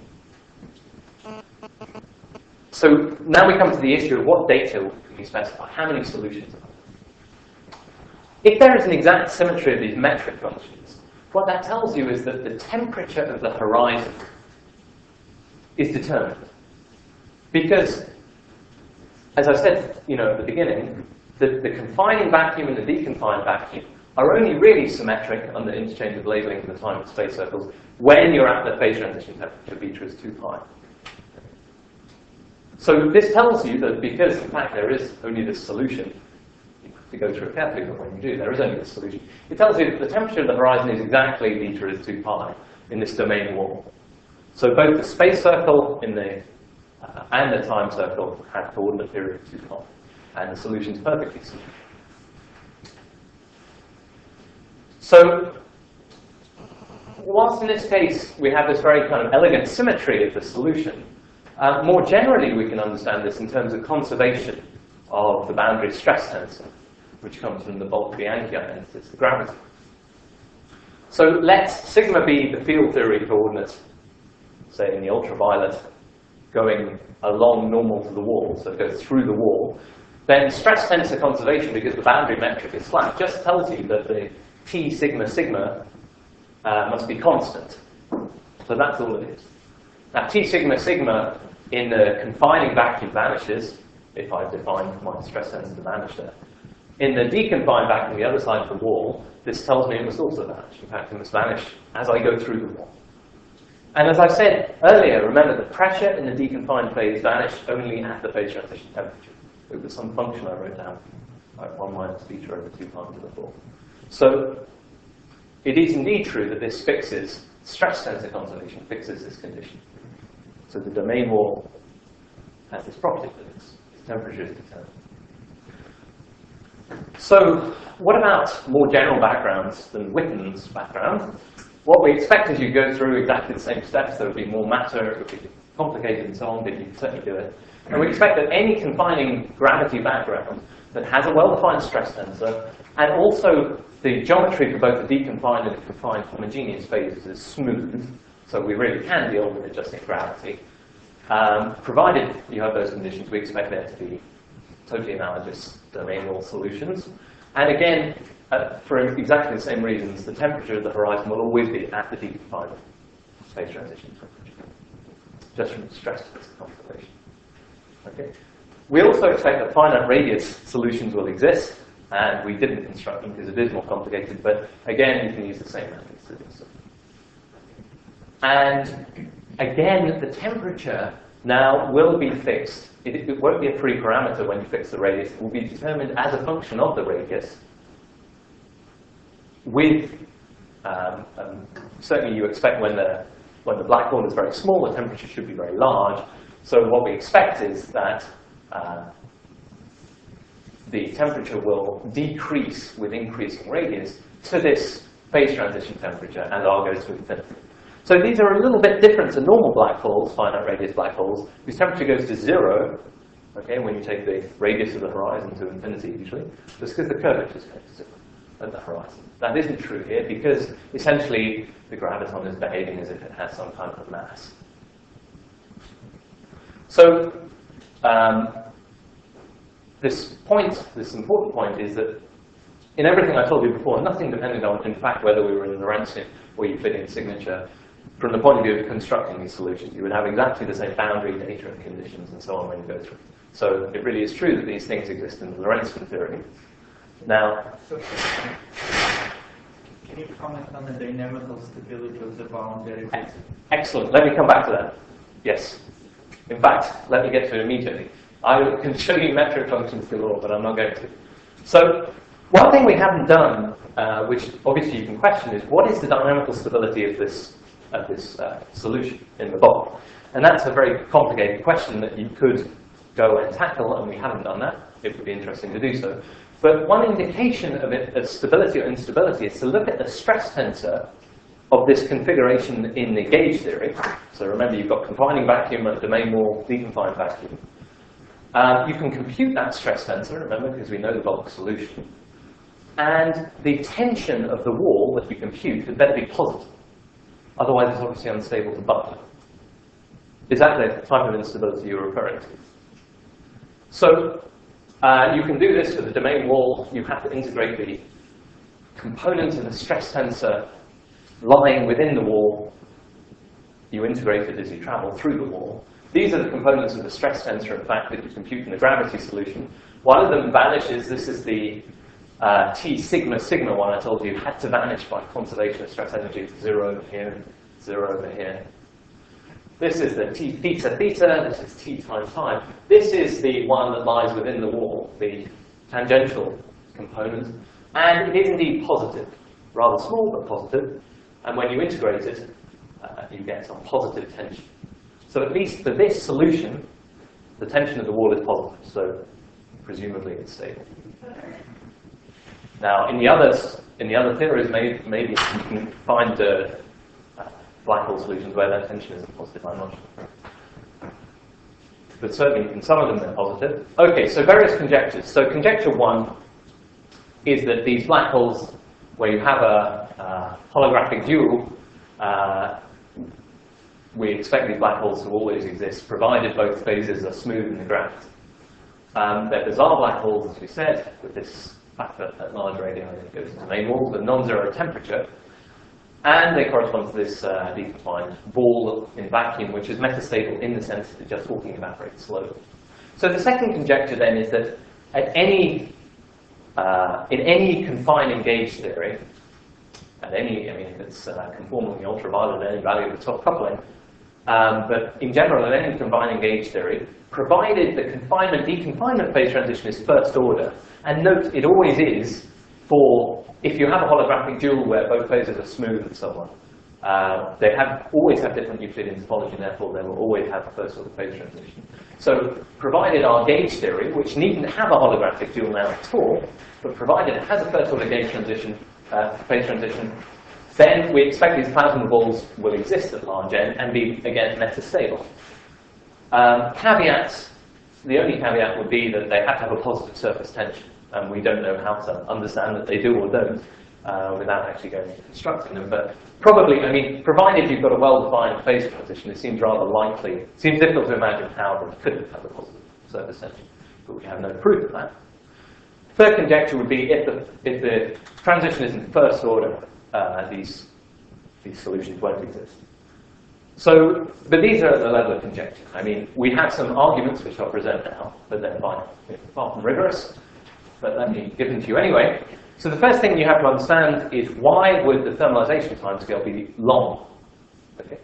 so now we come to the issue of what data can you specify, how many solutions are there? If there is an exact symmetry of these metric functions, what that tells you is that the temperature of the horizon is determined. Because, as I said you know, at the beginning, the, the confining vacuum and the deconfined vacuum are only really symmetric under interchange of labeling in the time and space circles when you're at the phase transition temperature, beta is two pi. So this tells you that because, in fact, there is only this solution, to go through it carefully, but when you do, there is only this solution. It tells you that the temperature of the horizon is exactly beta is two pi in this domain wall. So both the space circle in the, uh, and the time circle have coordinate period of two pi, and the solution is perfectly symmetric. So, whilst in this case we have this very kind of elegant symmetry of the solution, uh, more generally we can understand this in terms of conservation of the boundary stress tensor, which comes from the Boltzmann-Bianchi identities, the gravity. So let sigma be the field theory coordinate, say in the ultraviolet, going along normal to the wall, so it goes through the wall. Then stress tensor conservation, because the boundary metric is flat, just tells you that the T sigma sigma uh, must be constant. So that's all it is. Now T sigma sigma in the confining vacuum vanishes, if I define my stress tensor to vanish there. In the deconfined vacuum, the other side of the wall, this tells me it must also vanish. In fact, it must vanish as I go through the wall. And as I said earlier, remember the pressure in the deconfined phase vanished only at the phase transition temperature. It was some function I wrote down, like one minus beta over two pi to the four. So it is indeed true that this fixes, stress tensor conservation fixes this condition. So the domain wall has this property that its temperature is determined. So what about more general backgrounds than Witten's background? What we expect is you go through exactly the same steps. There would be more matter, it would be complicated and so on, but you can certainly do it. And we expect that any confining gravity background that has a well-defined stress tensor, and also the geometry for both the deconfined and the confined homogeneous phases is smooth, so we really can deal with adjusting gravity. Um, provided you have those conditions, we expect there to be totally analogous domain wall solutions. And again, uh, for exactly the same reasons, the temperature of the horizon will always be at the deconfined phase transition temperature, just from the stress tensor conservation. Okay. We also expect that finite radius solutions will exist, and we didn't construct them because it is more complicated, but again, you can use the same methods to do so. And again, the temperature now will be fixed. It, it won't be a free parameter when you fix the radius. It will be determined as a function of the radius with, um, um, certainly you expect when the, when the black hole is very small, the temperature should be very large. So what we expect is that uh, the temperature will decrease with increasing radius to this phase transition temperature as R goes to infinity. So these are a little bit different to normal black holes, finite radius black holes, whose temperature goes to zero, okay, when you take the radius of the horizon to infinity usually, just because the curvature is going to zero at the horizon. That isn't true here because essentially the graviton is behaving as if it has some kind of mass. So um, this point, this important point is that in everything I told you before, nothing depended on, in fact, whether we were in Lorentzian or Euclidean signature. From the point of view of constructing these solutions, you would have exactly the same boundary data and conditions and so on when you go through. So it really is true that these things exist in the Lorentzian theory. Now, So, can you comment on the dynamical stability of the bound derivatives? Excellent. Let me come back to that. Yes. In fact, let me get to it immediately. I can show you metric functions galore, but I'm not going to. So one thing we haven't done, uh, which obviously you can question, is what is the dynamical stability of this, of this uh, solution in the bottom? And that's a very complicated question that you could go and tackle, and we haven't done that. It would be interesting to do so. But one indication of it, of stability or instability, is to look at the stress tensor of this configuration in the gauge theory. So remember, you've got confining vacuum at domain wall, deconfined vacuum. Um, you can compute that stress tensor, remember, because we know the bulk solution. And the tension of the wall that you compute had better be positive. Otherwise, it's obviously unstable to buffer. Is that the type of instability you're referring to? So uh, you can do this for the domain wall. You have to integrate the component of the stress tensor lying within the wall. You integrate it as you travel through the wall. These are the components of the stress tensor, in fact, that you compute in the gravity solution. One of them vanishes. This is the uh, T sigma sigma one I told you had to vanish by conservation of stress energy. Zero over here, zero over here. This is the T theta theta. This is T times time. This is the one that lies within the wall, the tangential component. And it is indeed positive. Rather small, but positive. And when you integrate it, uh, you get some positive tension. So at least for this solution, the tension of the wall is positive, so presumably it's stable. Now, in the others, in the other theories, maybe, maybe you can find uh, black hole solutions where that tension isn't positive. I'm not sure. But certainly, in some of them, they're positive. Okay, so various conjectures. So conjecture one is that these black holes, where you have a, a holographic dual, uh, we expect these black holes to always exist, provided both phases are smooth in the graph. Um, they're bizarre black holes, as we said, with this factor at large radii that goes into main walls with non-zero temperature. And they correspond to this uh, deconfined ball in vacuum, which is metastable in the sense that just walking evaporates slowly. So the second conjecture then is that at any, uh, in any confining gauge theory, at any, I mean, if it's uh, conformal in the ultraviolet at any value of the top coupling, um, but in general, in any confining gauge theory, provided the confinement deconfinement phase transition is first order, and note it always is for if you have a holographic dual where both phases are smooth and so on. Uh, they have always have different Euclidean topology, and therefore they will always have a first order phase transition. So provided our gauge theory, which needn't have a holographic dual now at all, but provided it has a first order gauge transition, uh, phase transition, then we expect these plasma balls will exist at large n and be, again, metastable. Um, caveats, the only caveat would be that they have to have a positive surface tension, and we don't know how to understand that they do or don't uh, without actually going and constructing them. But probably, I mean, provided you've got a well-defined phase transition, it seems rather likely. It seems difficult to imagine how they couldn't have a positive surface tension, but we have no proof of that. Third conjecture would be if the, if the transition is in first order, uh, these, these solutions won't exist. So, but these are at the level of conjecture. I mean, we have some arguments which I'll present now, but they're far, far from rigorous. But let me give them to you anyway. So the first thing you have to understand is why would the thermalization timescale be long? Okay.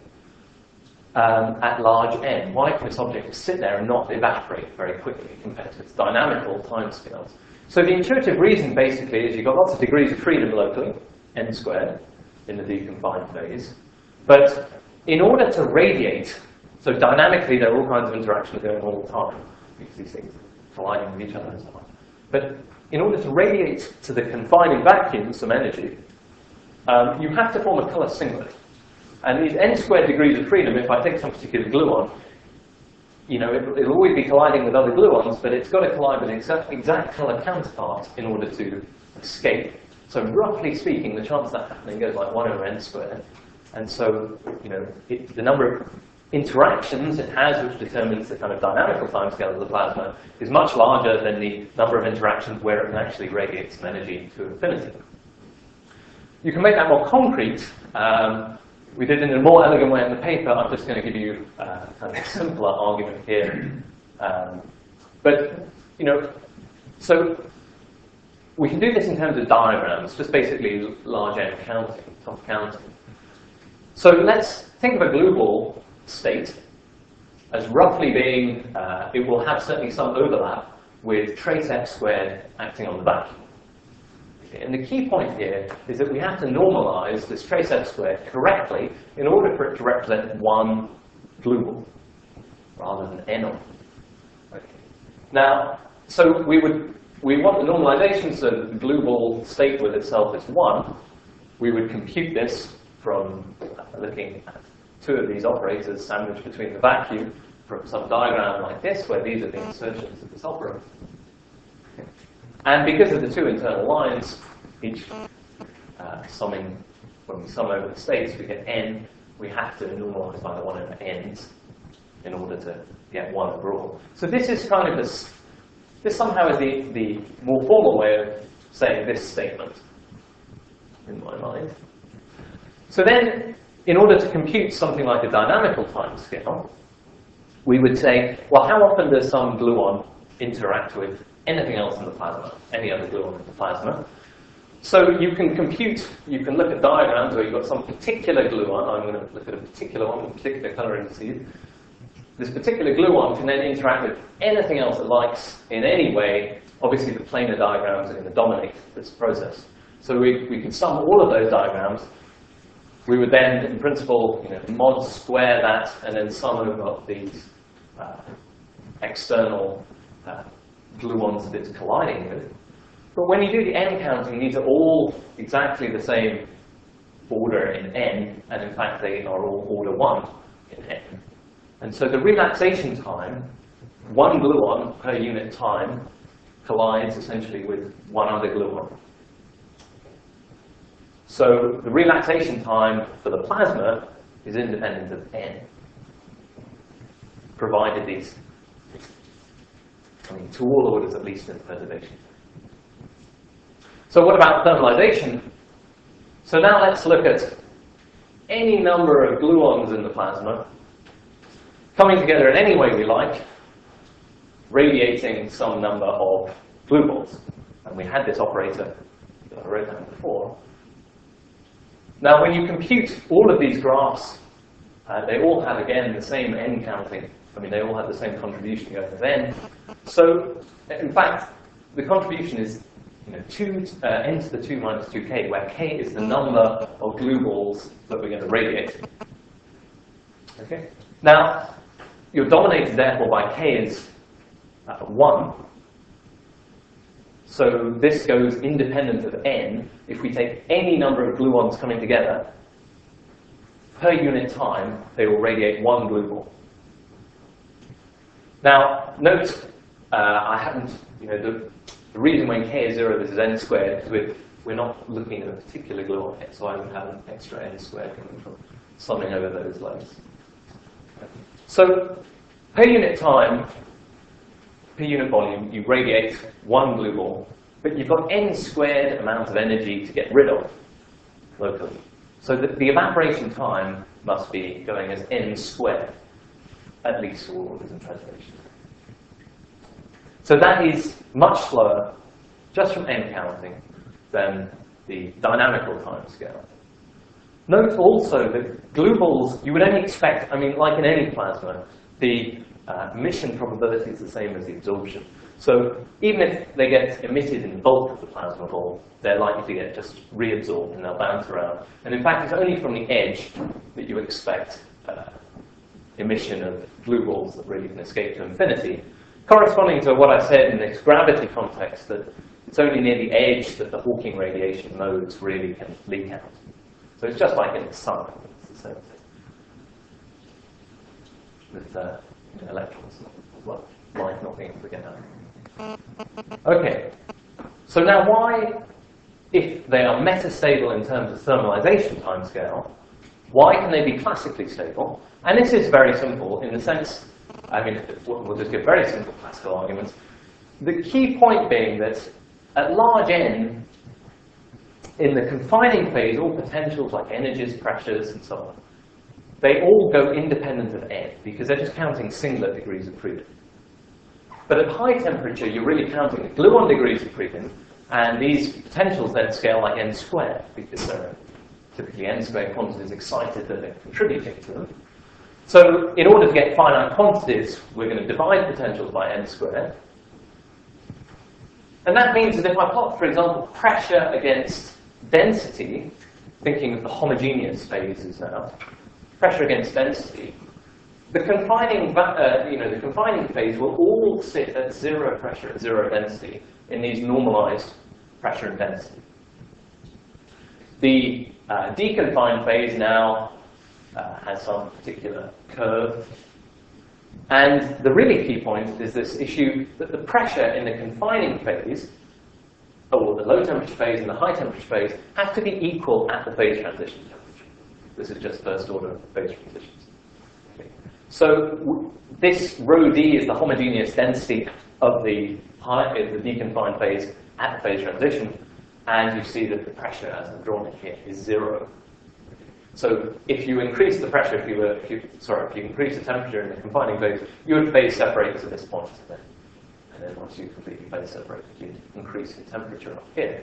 Um, at large n. Why can this object sit there and not evaporate very quickly compared to its dynamical timescales? So the intuitive reason basically is you've got lots of degrees of freedom locally, n squared, in the deconfined phase. But in order to radiate, so dynamically there are all kinds of interactions going on all the time, because these things are colliding with each other and so on. But in order to radiate to the confining vacuum some energy, um, you have to form a color singlet. And these n squared degrees of freedom, if I take some particular gluon, you know, it, it'll always be colliding with other gluons, but it's got to collide with an exact, exact color counterpart in order to escape. So roughly speaking, the chance of that happening goes like one over n squared. And so, you know, it, the number of interactions it has, which determines the kind of dynamical timescale of the plasma, is much larger than the number of interactions where it can actually radiate some energy to infinity. You can make that more concrete. Um, we did it in a more elegant way in the paper. I'm just going to give you uh, kind of a simpler argument here. Um, but, you know, so we can do this in terms of diagrams, just basically large n counting, top counting. So let's think of a glue ball state as roughly being, uh, it will have certainly some overlap with trace f squared acting on the vacuum. Okay, and the key point here is that we have to normalize this trace f squared correctly in order for it to represent one glue ball rather than n of. Okay. Now, so we would we want the normalization so that the glue ball state with itself is one. We would compute this from uh, looking at two of these operators sandwiched between the vacuum from some diagram like this, where these are the insertions of this operator. And because of the two internal lines, each uh, summing, when we sum over the states, we get n. We have to normalize by the one over n's in order to get one overall. So this is kind of this, this somehow is the, the more formal way of saying this statement in my mind. So then, in order to compute something like a dynamical timescale, we would say, well, how often does some gluon interact with anything else in the plasma, any other gluon in the plasma? So you can compute, you can look at diagrams where you've got some particular gluon. I'm going to look at a particular one with particular color indices. This particular gluon can then interact with anything else it likes in any way. Obviously, the planar diagrams are going to dominate this process. So we, we can sum all of those diagrams. We would then, in principle, you know, mod square that and then sum over these uh, external uh, gluons that it's colliding with. But when you do the n counting, these are all exactly the same order in n, and in fact they are all order one in n. And so the relaxation time, one gluon per unit time, collides essentially with one other gluon. So the relaxation time for the plasma is independent of n, provided these, I mean, to all orders at least in perturbation. So what about thermalization? So now let's look at any number of gluons in the plasma coming together in any way we like, radiating some number of glue balls. And we had this operator that I wrote down before. Now, when you compute all of these graphs, uh, they all have, again, the same n counting. I mean, they all have the same contribution going as n. So, in fact, the contribution is you know, two, uh, n to the two minus two k, where k is the number of glue balls that we're going to radiate. Okay? Now, you're dominated therefore by k is uh, one. So this goes independent of n. If we take any number of gluons coming together, per unit time, they will radiate one glue ball. Now, note, uh, I haven't, you know, the, the reason when k is zero, this is n squared, because we're, we're not looking at a particular gluon here, so I would have an extra n squared coming from summing over those loads. So, per unit time, per unit volume, you radiate one glue ball, but you've got n squared amount of energy to get rid of locally. So the, the evaporation time must be going as n squared, at least for all orders and translation. So that is much slower, just from n counting, than the dynamical time scale. Note also that glue balls, you would only expect, I mean, like in any plasma, the uh, emission probability is the same as the absorption. So even if they get emitted in the bulk of the plasma ball, they're likely to get just reabsorbed and they'll bounce around. And in fact, it's only from the edge that you expect uh, emission of glue balls that really can escape to infinity, corresponding to what I said in this gravity context, that it's only near the edge that the Hawking radiation modes really can leak out. So it's just like in the sun, it's the same thing. With uh, you know, electrons as well, light not being able to get out. Okay, so now why, if they are metastable in terms of thermalization timescale, why can they be classically stable? And this is very simple in the sense, I mean, we'll just give very simple classical arguments. The key point being that at large n, in the confining phase, all potentials like energies, pressures, and so on, they all go independent of n, because they're just counting singlet degrees of freedom. But at high temperature, you're really counting the gluon degrees of freedom, and these potentials then scale like n squared, because there are typically n squared quantities excited that are contributing to them. So in order to get finite quantities, we're going to divide potentials by n squared. And that means that if I plot, for example, pressure against density, thinking of the homogeneous phases now, pressure against density, the confining, uh, you know, the confining phase will all sit at zero pressure and zero density in these normalized pressure and density. The uh, deconfined phase now uh, has some particular curve. And the really key point is this issue that the pressure in the confining phase, or the low temperature phase and the high temperature phase, have to be equal at the phase transition temperature. This is just first order phase transitions. Okay. So this rho d is the homogeneous density of the high, the deconfined phase at the phase transition, and you see that the pressure, as I'm drawing it here, is zero. So if you increase the pressure, if you were, if you, sorry, if you increase the temperature in the confining phase, you would phase separate to this point. Then. And then once you completely phase separate, you'd increase the temperature up here.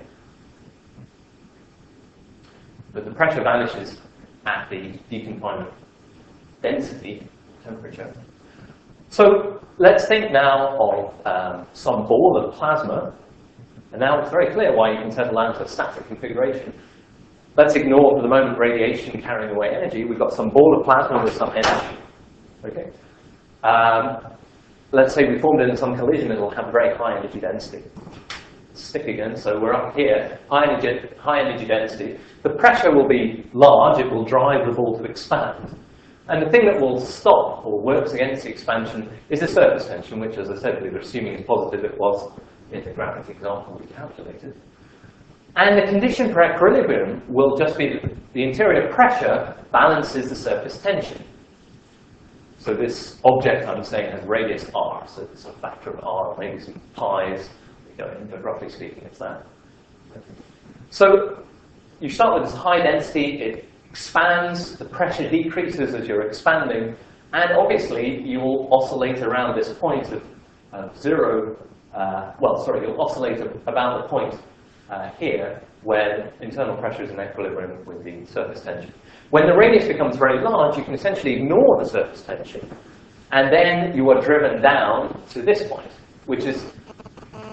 But the pressure vanishes at the deconfinement density temperature. So let's think now of um, some ball of plasma. And now it's very clear why you can settle down to a static configuration. Let's ignore for the moment radiation carrying away energy. We've got some ball of plasma with some energy. Okay. Um, let's say we formed it in some collision, it'll have very high energy density. Stick again, so we're up here, high energy, high energy density. The pressure will be large, it will drive the ball to expand. And the thing that will stop or works against the expansion is the surface tension, which, as I said, we were assuming is positive. It was in the graphic example we calculated. And the condition for equilibrium will just be that the interior pressure balances the surface tension. So this object, I'm saying, has radius r, so it's a factor of r, or maybe some pi's we go in, but roughly speaking, it's that. So you start with this high density, it expands, the pressure decreases as you're expanding, and obviously you will oscillate around this point of, of zero, uh, well, sorry, you'll oscillate about the point Uh, here, where internal pressure is in equilibrium with the surface tension. When the radius becomes very large, you can essentially ignore the surface tension, and then you are driven down to this point, which is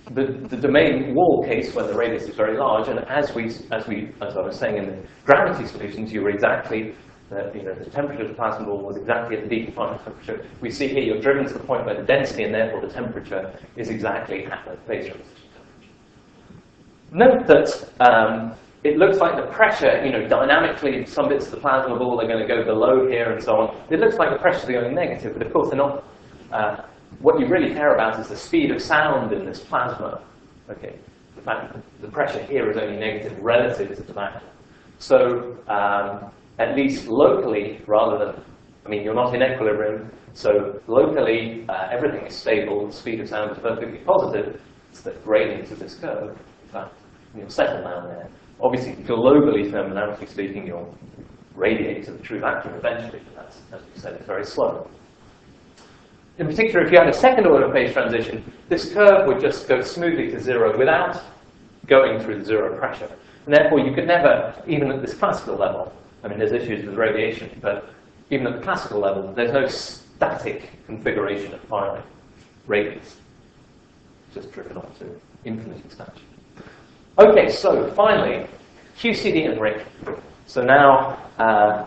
the, the domain wall case when the radius is very large, and as we, as we, as I was saying in the gravity solutions, you were exactly, uh, you know, the temperature of the plasma ball was exactly at the deconfinement temperature. We see here you're driven to the point where the density and therefore the temperature is exactly at the phase transition temperature. Note that um, it looks like the pressure, you know, dynamically, some bits of the plasma ball are going to go below here and so on. It looks like the pressures are going negative, but of course they're not. Uh, what you really care about is the speed of sound in this plasma. Okay, the fact that the pressure here is only negative relative to that. So um, at least locally, rather than, I mean, you're not in equilibrium, so locally uh, everything is stable, the speed of sound is perfectly positive. It's the gradient of this curve. In fact, you'll settle down there. Obviously, globally, thermodynamically speaking, you'll radiate to the true vacuum eventually, but that's, as we said, it's very slow. In particular, if you had a second order phase transition, this curve would just go smoothly to zero without going through the zero pressure. And therefore, you could never, even at this classical level, I mean, there's issues with radiation, but even at the classical level, there's no static configuration of finite radius. It's just driven on to infinite expansion. Okay, so finally, Q C D and R I C. So now, uh,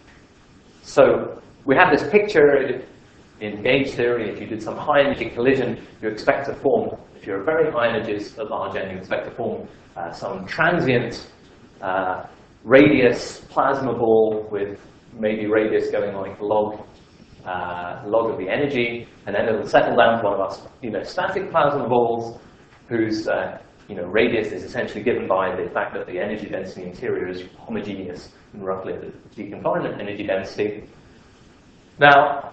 so we have this picture in gauge theory. If you did some high energy collision, you expect to form, if you're very high energies at large n, you expect to form uh, some transient uh, radius plasma ball with maybe radius going like log, uh, log of the energy, and then it'll settle down to one of our, you know, static plasma balls whose uh, you know, radius is essentially given by the fact that the energy density interior is homogeneous and roughly the deconfinement energy density. Now,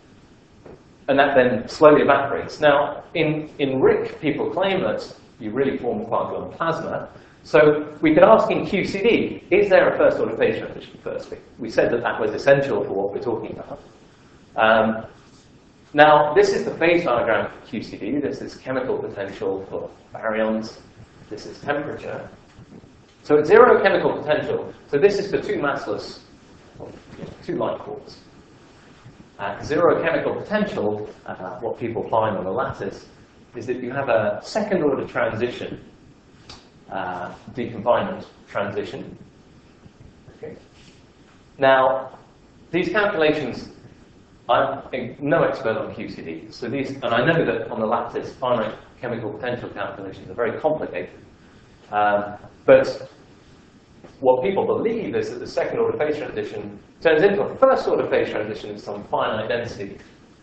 and that then slowly evaporates. Now, in, in R I C, people claim that you really form quark-gluon plasma. So we could ask in Q C D, is there a first order phase transition firstly? We said that that was essential for what we're talking about. Um, now, this is the phase diagram for Q C D. This is chemical potential for baryons. This is temperature. So it's zero chemical potential. So this is for two massless, two light quarks. At zero chemical potential, uh, what people find on the lattice is that you have a second order transition, uh, deconfinement transition. Okay. Now, these calculations, I'm no expert on Q C D, so these, and I know that on the lattice, finite chemical potential calculations are very complicated. Um, but what people believe is that the second order phase transition turns into a first order phase transition in some finite density.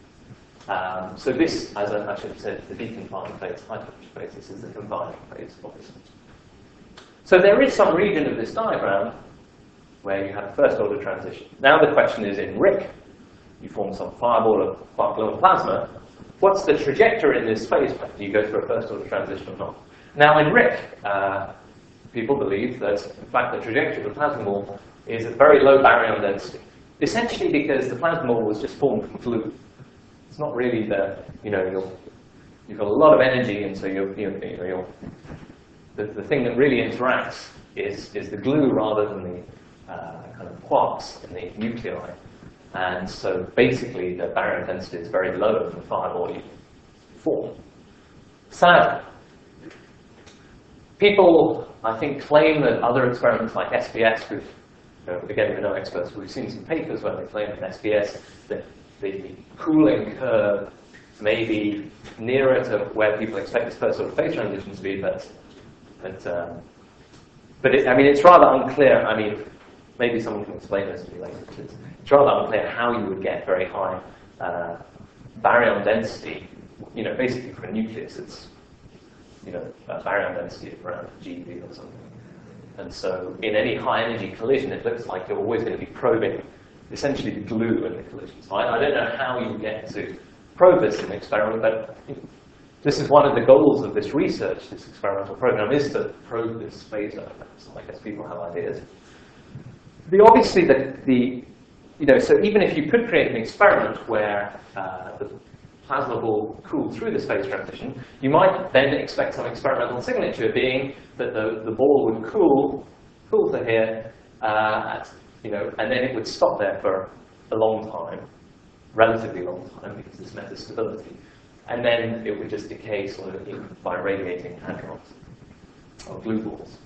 Um, so this, as I, I should have said, the deconfinement phase, high temperature phase, this is the confining phase, obviously. So there is some region of this diagram where you have a first order transition. Now the question is, in R I C, you form some fireball of quark-gluon plasma. What's the trajectory in this phase? Do you go through a first order transition or not? Now in R I C, uh, people believe that, in fact, the trajectory of the plasma ball is at very low baryon density. Essentially because the plasma ball was just formed from fluid. It's not really the, you know, you're, you've got a lot of energy, and so you're, you're, you're, the, the thing that really interacts is, is the glue rather than the uh, kind of quarks in the nuclei. And so basically the baryon density is very low in the fireball you form. So people, I think, claim that other experiments like S B S, we've, you know, again, we're no experts, but we've seen some papers where they claim in S B S that the cooling curve may be nearer to where people expect this first sort of phase transition to be, but, but, um, but it, I mean, it's rather unclear. I mean, maybe someone can explain this to me later. It's rather unclear how you would get very high uh, baryon density. You know, basically for a nucleus, it's, you know, a baryon density of around G B or something. And so in any high energy collision, it looks like you're always going to be probing essentially the glue in the collision. So I, I don't know how you get to probe this in an experiment, but this is one of the goals of this research, this experimental program, is to probe this phase diagram. So I guess people have ideas. The, obviously, the, the, you know, so even if you could create an experiment where uh, the plasma ball cooled through this phase transition, you might then expect some experimental signature being that the, the ball would cool, cool to here, uh, at, you know, and then it would stop there for a long time, relatively long time, because this metastability. and then it would just decay sort of by radiating hadrons or glue balls.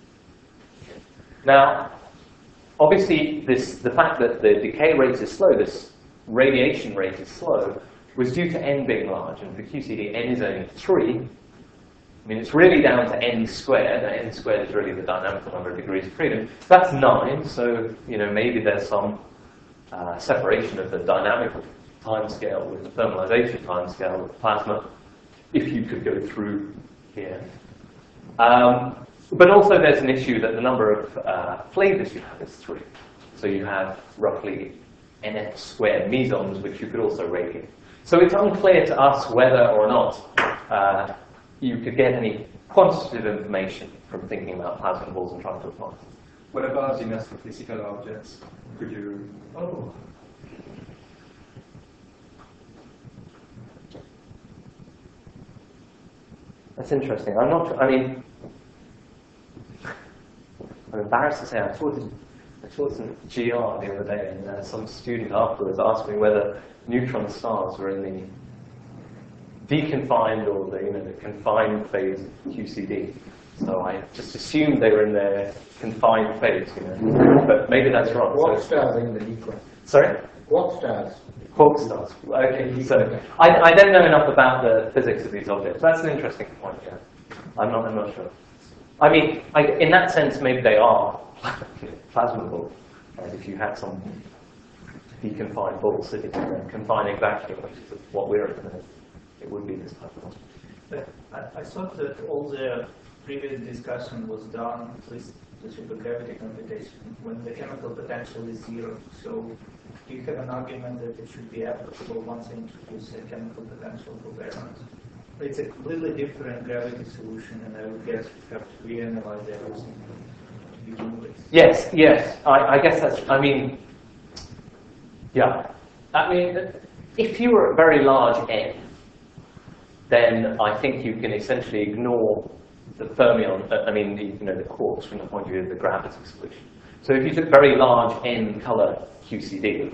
Now, obviously, this, the fact that the decay rate is slow, this radiation rate is slow, was due to n being large, and for Q C D, n is only three. I mean, it's really down to n squared, and n squared is really the dynamical number of degrees of freedom. That's nine, so you know maybe there's some uh, separation of the dynamical timescale with the thermalization timescale with the plasma, if you could go through here. Um, but also there's an issue that the number of uh, flavors you have is three. So you have roughly nf squared mesons, which you could also radiate. So it's unclear to us whether or not uh, you could get any quantitative information from thinking about plasma balls and trying to apply. What about in astrophysical objects? Could you? Oh. That's interesting. I'm not. I mean, I'm embarrassed to say I taught I taught some G R the other day, and uh, some student afterwards asked me whether neutron stars were in the deconfined or the you know the confined phase of Q C D. So I just assumed they were in their confined phase, you know. But maybe that's wrong. What So, stars are in the neutron? sorry? What stars? Quark stars. Okay, so I, I don't know enough about the physics of these objects. That's an interesting point, yeah. I'm not, I'm not sure. I mean, I, in that sense, maybe they are plasmable. Right? If you had some deconfined ball sitting in a confining vacuum, which is what we're in, it would be this type of object. But I, I thought that all the previous discussion was done, at least the supergravity computation, when the chemical potential is zero. So you have an argument that it should be applicable once I introduce a chemical potential for baryons. It's a completely different gravity solution, and I would guess we have to reanalyze everything to begin with. Yes, yes. I, I guess that's, I mean, yeah. I mean, if you were at very large n, then I think you can essentially ignore the fermion, uh, I mean, the, you know, the quarks from the point of view of the gravity solution. So if you took very large n color Q C D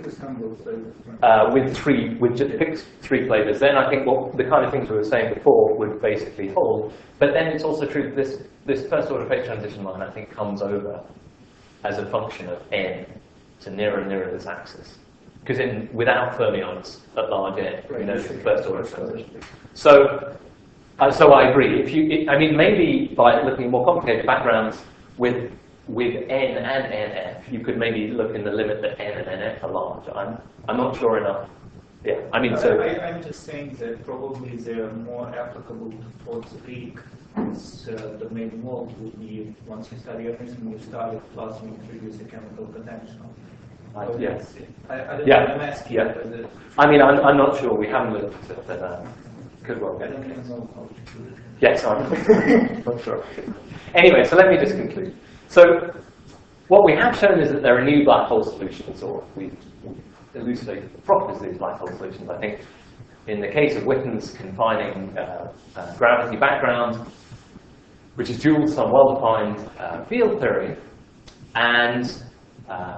uh, with three, with just fixed three flavors, then I think what the kind of things we were saying before would basically hold. But then it's also true that this this first order phase transition line I think comes over as a function of n to nearer and nearer this axis. Because in without fermions at large n, you know, the first order transition. So. Uh, so I agree. If you, it, I mean, maybe by looking at more complicated backgrounds with with n and nf, you could maybe look in the limit that n and nf are large. I'm I'm not sure enough. Yeah, I mean, so I, I'm just saying that probably they're more applicable towards the peak. It's, uh, the main world would be once you study everything you started, plus you introduce a chemical potential. I, So yeah, it's- I, I don't Yeah, know, I'm asking yeah. whether- I mean, I'm I'm not sure. We haven't looked at that. Could well I be. don't even know how to do it. Yes, I'm not sure. Anyway, so let me just conclude. So what we have shown is that there are new black hole solutions, or we elucidated the properties of these black hole solutions. I think in the case of Witten's confining uh, uh, gravity background, which is due to some well-defined uh, field theory, and uh,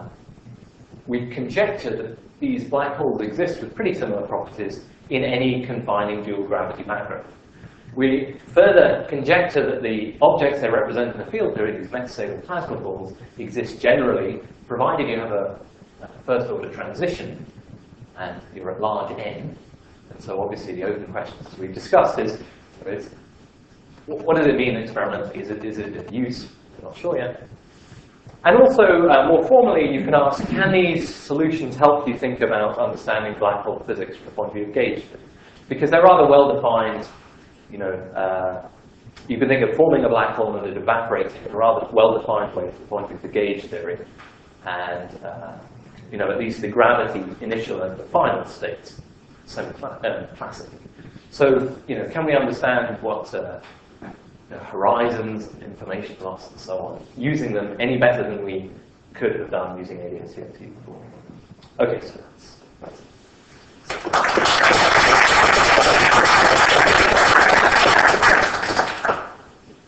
we conjecture that these black holes exist with pretty similar properties in any confining dual gravity background. We further conjecture that the objects they represent in the field theory, these metastable plasma balls, exist generally, provided you have a, a first order transition and you're at large n. And so obviously the open questions as we've discussed is, is what does it mean experimentally? Is it, is it of use? I'm not sure yet. And also, uh, more formally, you can ask, can these solutions help you think about understanding black hole physics from the point of view of gauge theory? Because they're rather well-defined, you know, uh, you can think of forming a black hole and it evaporating in a rather well-defined way from the point of view of the gauge theory. And, uh, you know, at least the gravity initial and the final states, so uh, classic. So, you know, can we understand what uh, The horizons, information loss, and so on, using them any better than we could have done using A D S C M T before. Okay, so that's, that's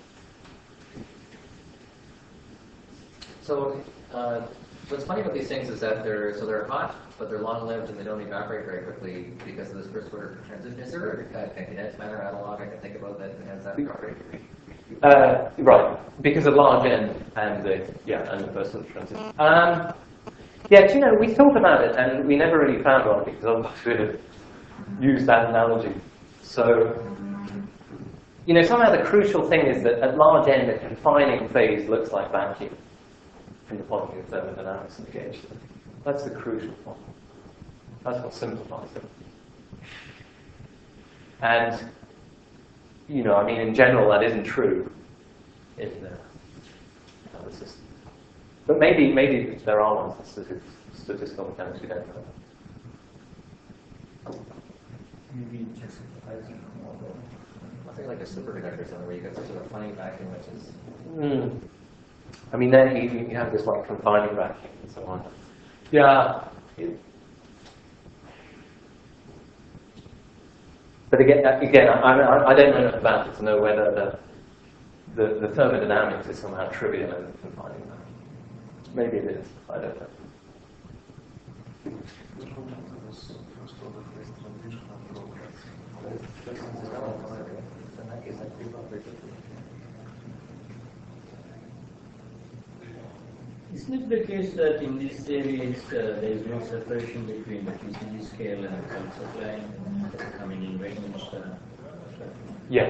So uh, what's funny about these things is is that they're so they're hot, but they're long-lived and they don't evaporate very quickly because of this first order transition. Is there a, a condensed matter analog I can think about that has that property? Uh, right, because of large N and the yeah and the first order transition. Um, yeah, do you know we thought about it and we never really found one because otherwise we'd have used that analogy. So. You know, somehow the crucial thing is that at large N, the confining phase looks like vacuum from the point of view of thermodynamics and gauge. That's the crucial point. That's what simplifies it. And, you know, I mean, in general, that isn't true in uh, other systems. But maybe, maybe there are ones in statistical mechanics we don't know. Maybe just Something like a superconductor or something where you get sort of a funny vacuum, which is. Mm. I mean, there you, you have this like confining vacuum and so on. Yeah. It, but again, again, I, I, I don't know enough about it to know whether the, the the thermodynamics is somehow trivial in the confining vacuum. Maybe it is. I don't know. Isn't it the case that in this series uh, there is no separation between the T C G scale and the concept line coming in range? Uh, Yeah.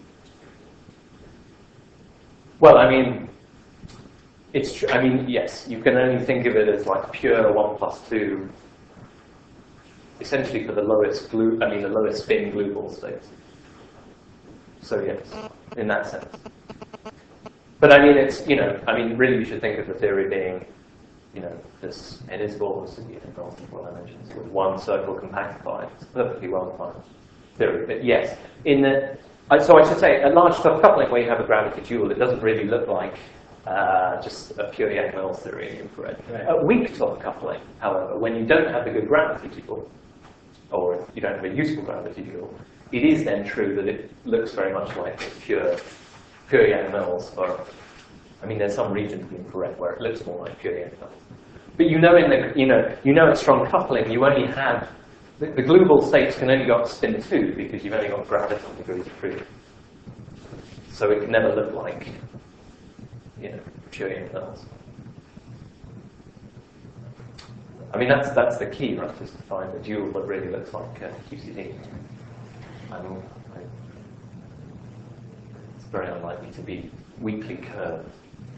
Well, I mean, it's true. I mean, yes, you can only think of it as like pure one plus two, essentially for the lowest glue. I mean, the lowest spin glue ball states. So yes, in that sense. But I mean, it's, you know, I mean, really you should think of the theory being, you know, this Ennis balls in multiple dimensions with one circle compactified. It's a perfectly well-defined theory. But yes, in the, so I should say, a large stuff coupling where you have a gravity dual, it doesn't really look like uh, just a pure Yang-Mills theory in infrared. Right. A weak top coupling, however, when you don't have a good gravity dual, or you don't have a useful gravity dual, it is then true that it looks very much like pure pure Yang-Mills, or I mean, there's some region in infrared where it looks more like pure Yang-Mills. But you know, in the you know, you know, in strong coupling, you only have the, the glue ball states can only got spin two because you've only got gravity degrees of freedom. So it can never look like, you know, pure Yang-Mills. I mean, that's that's the key, right? Is to find a dual that really looks like uh, Q C D. I mean, I, it's very unlikely to be weakly curved.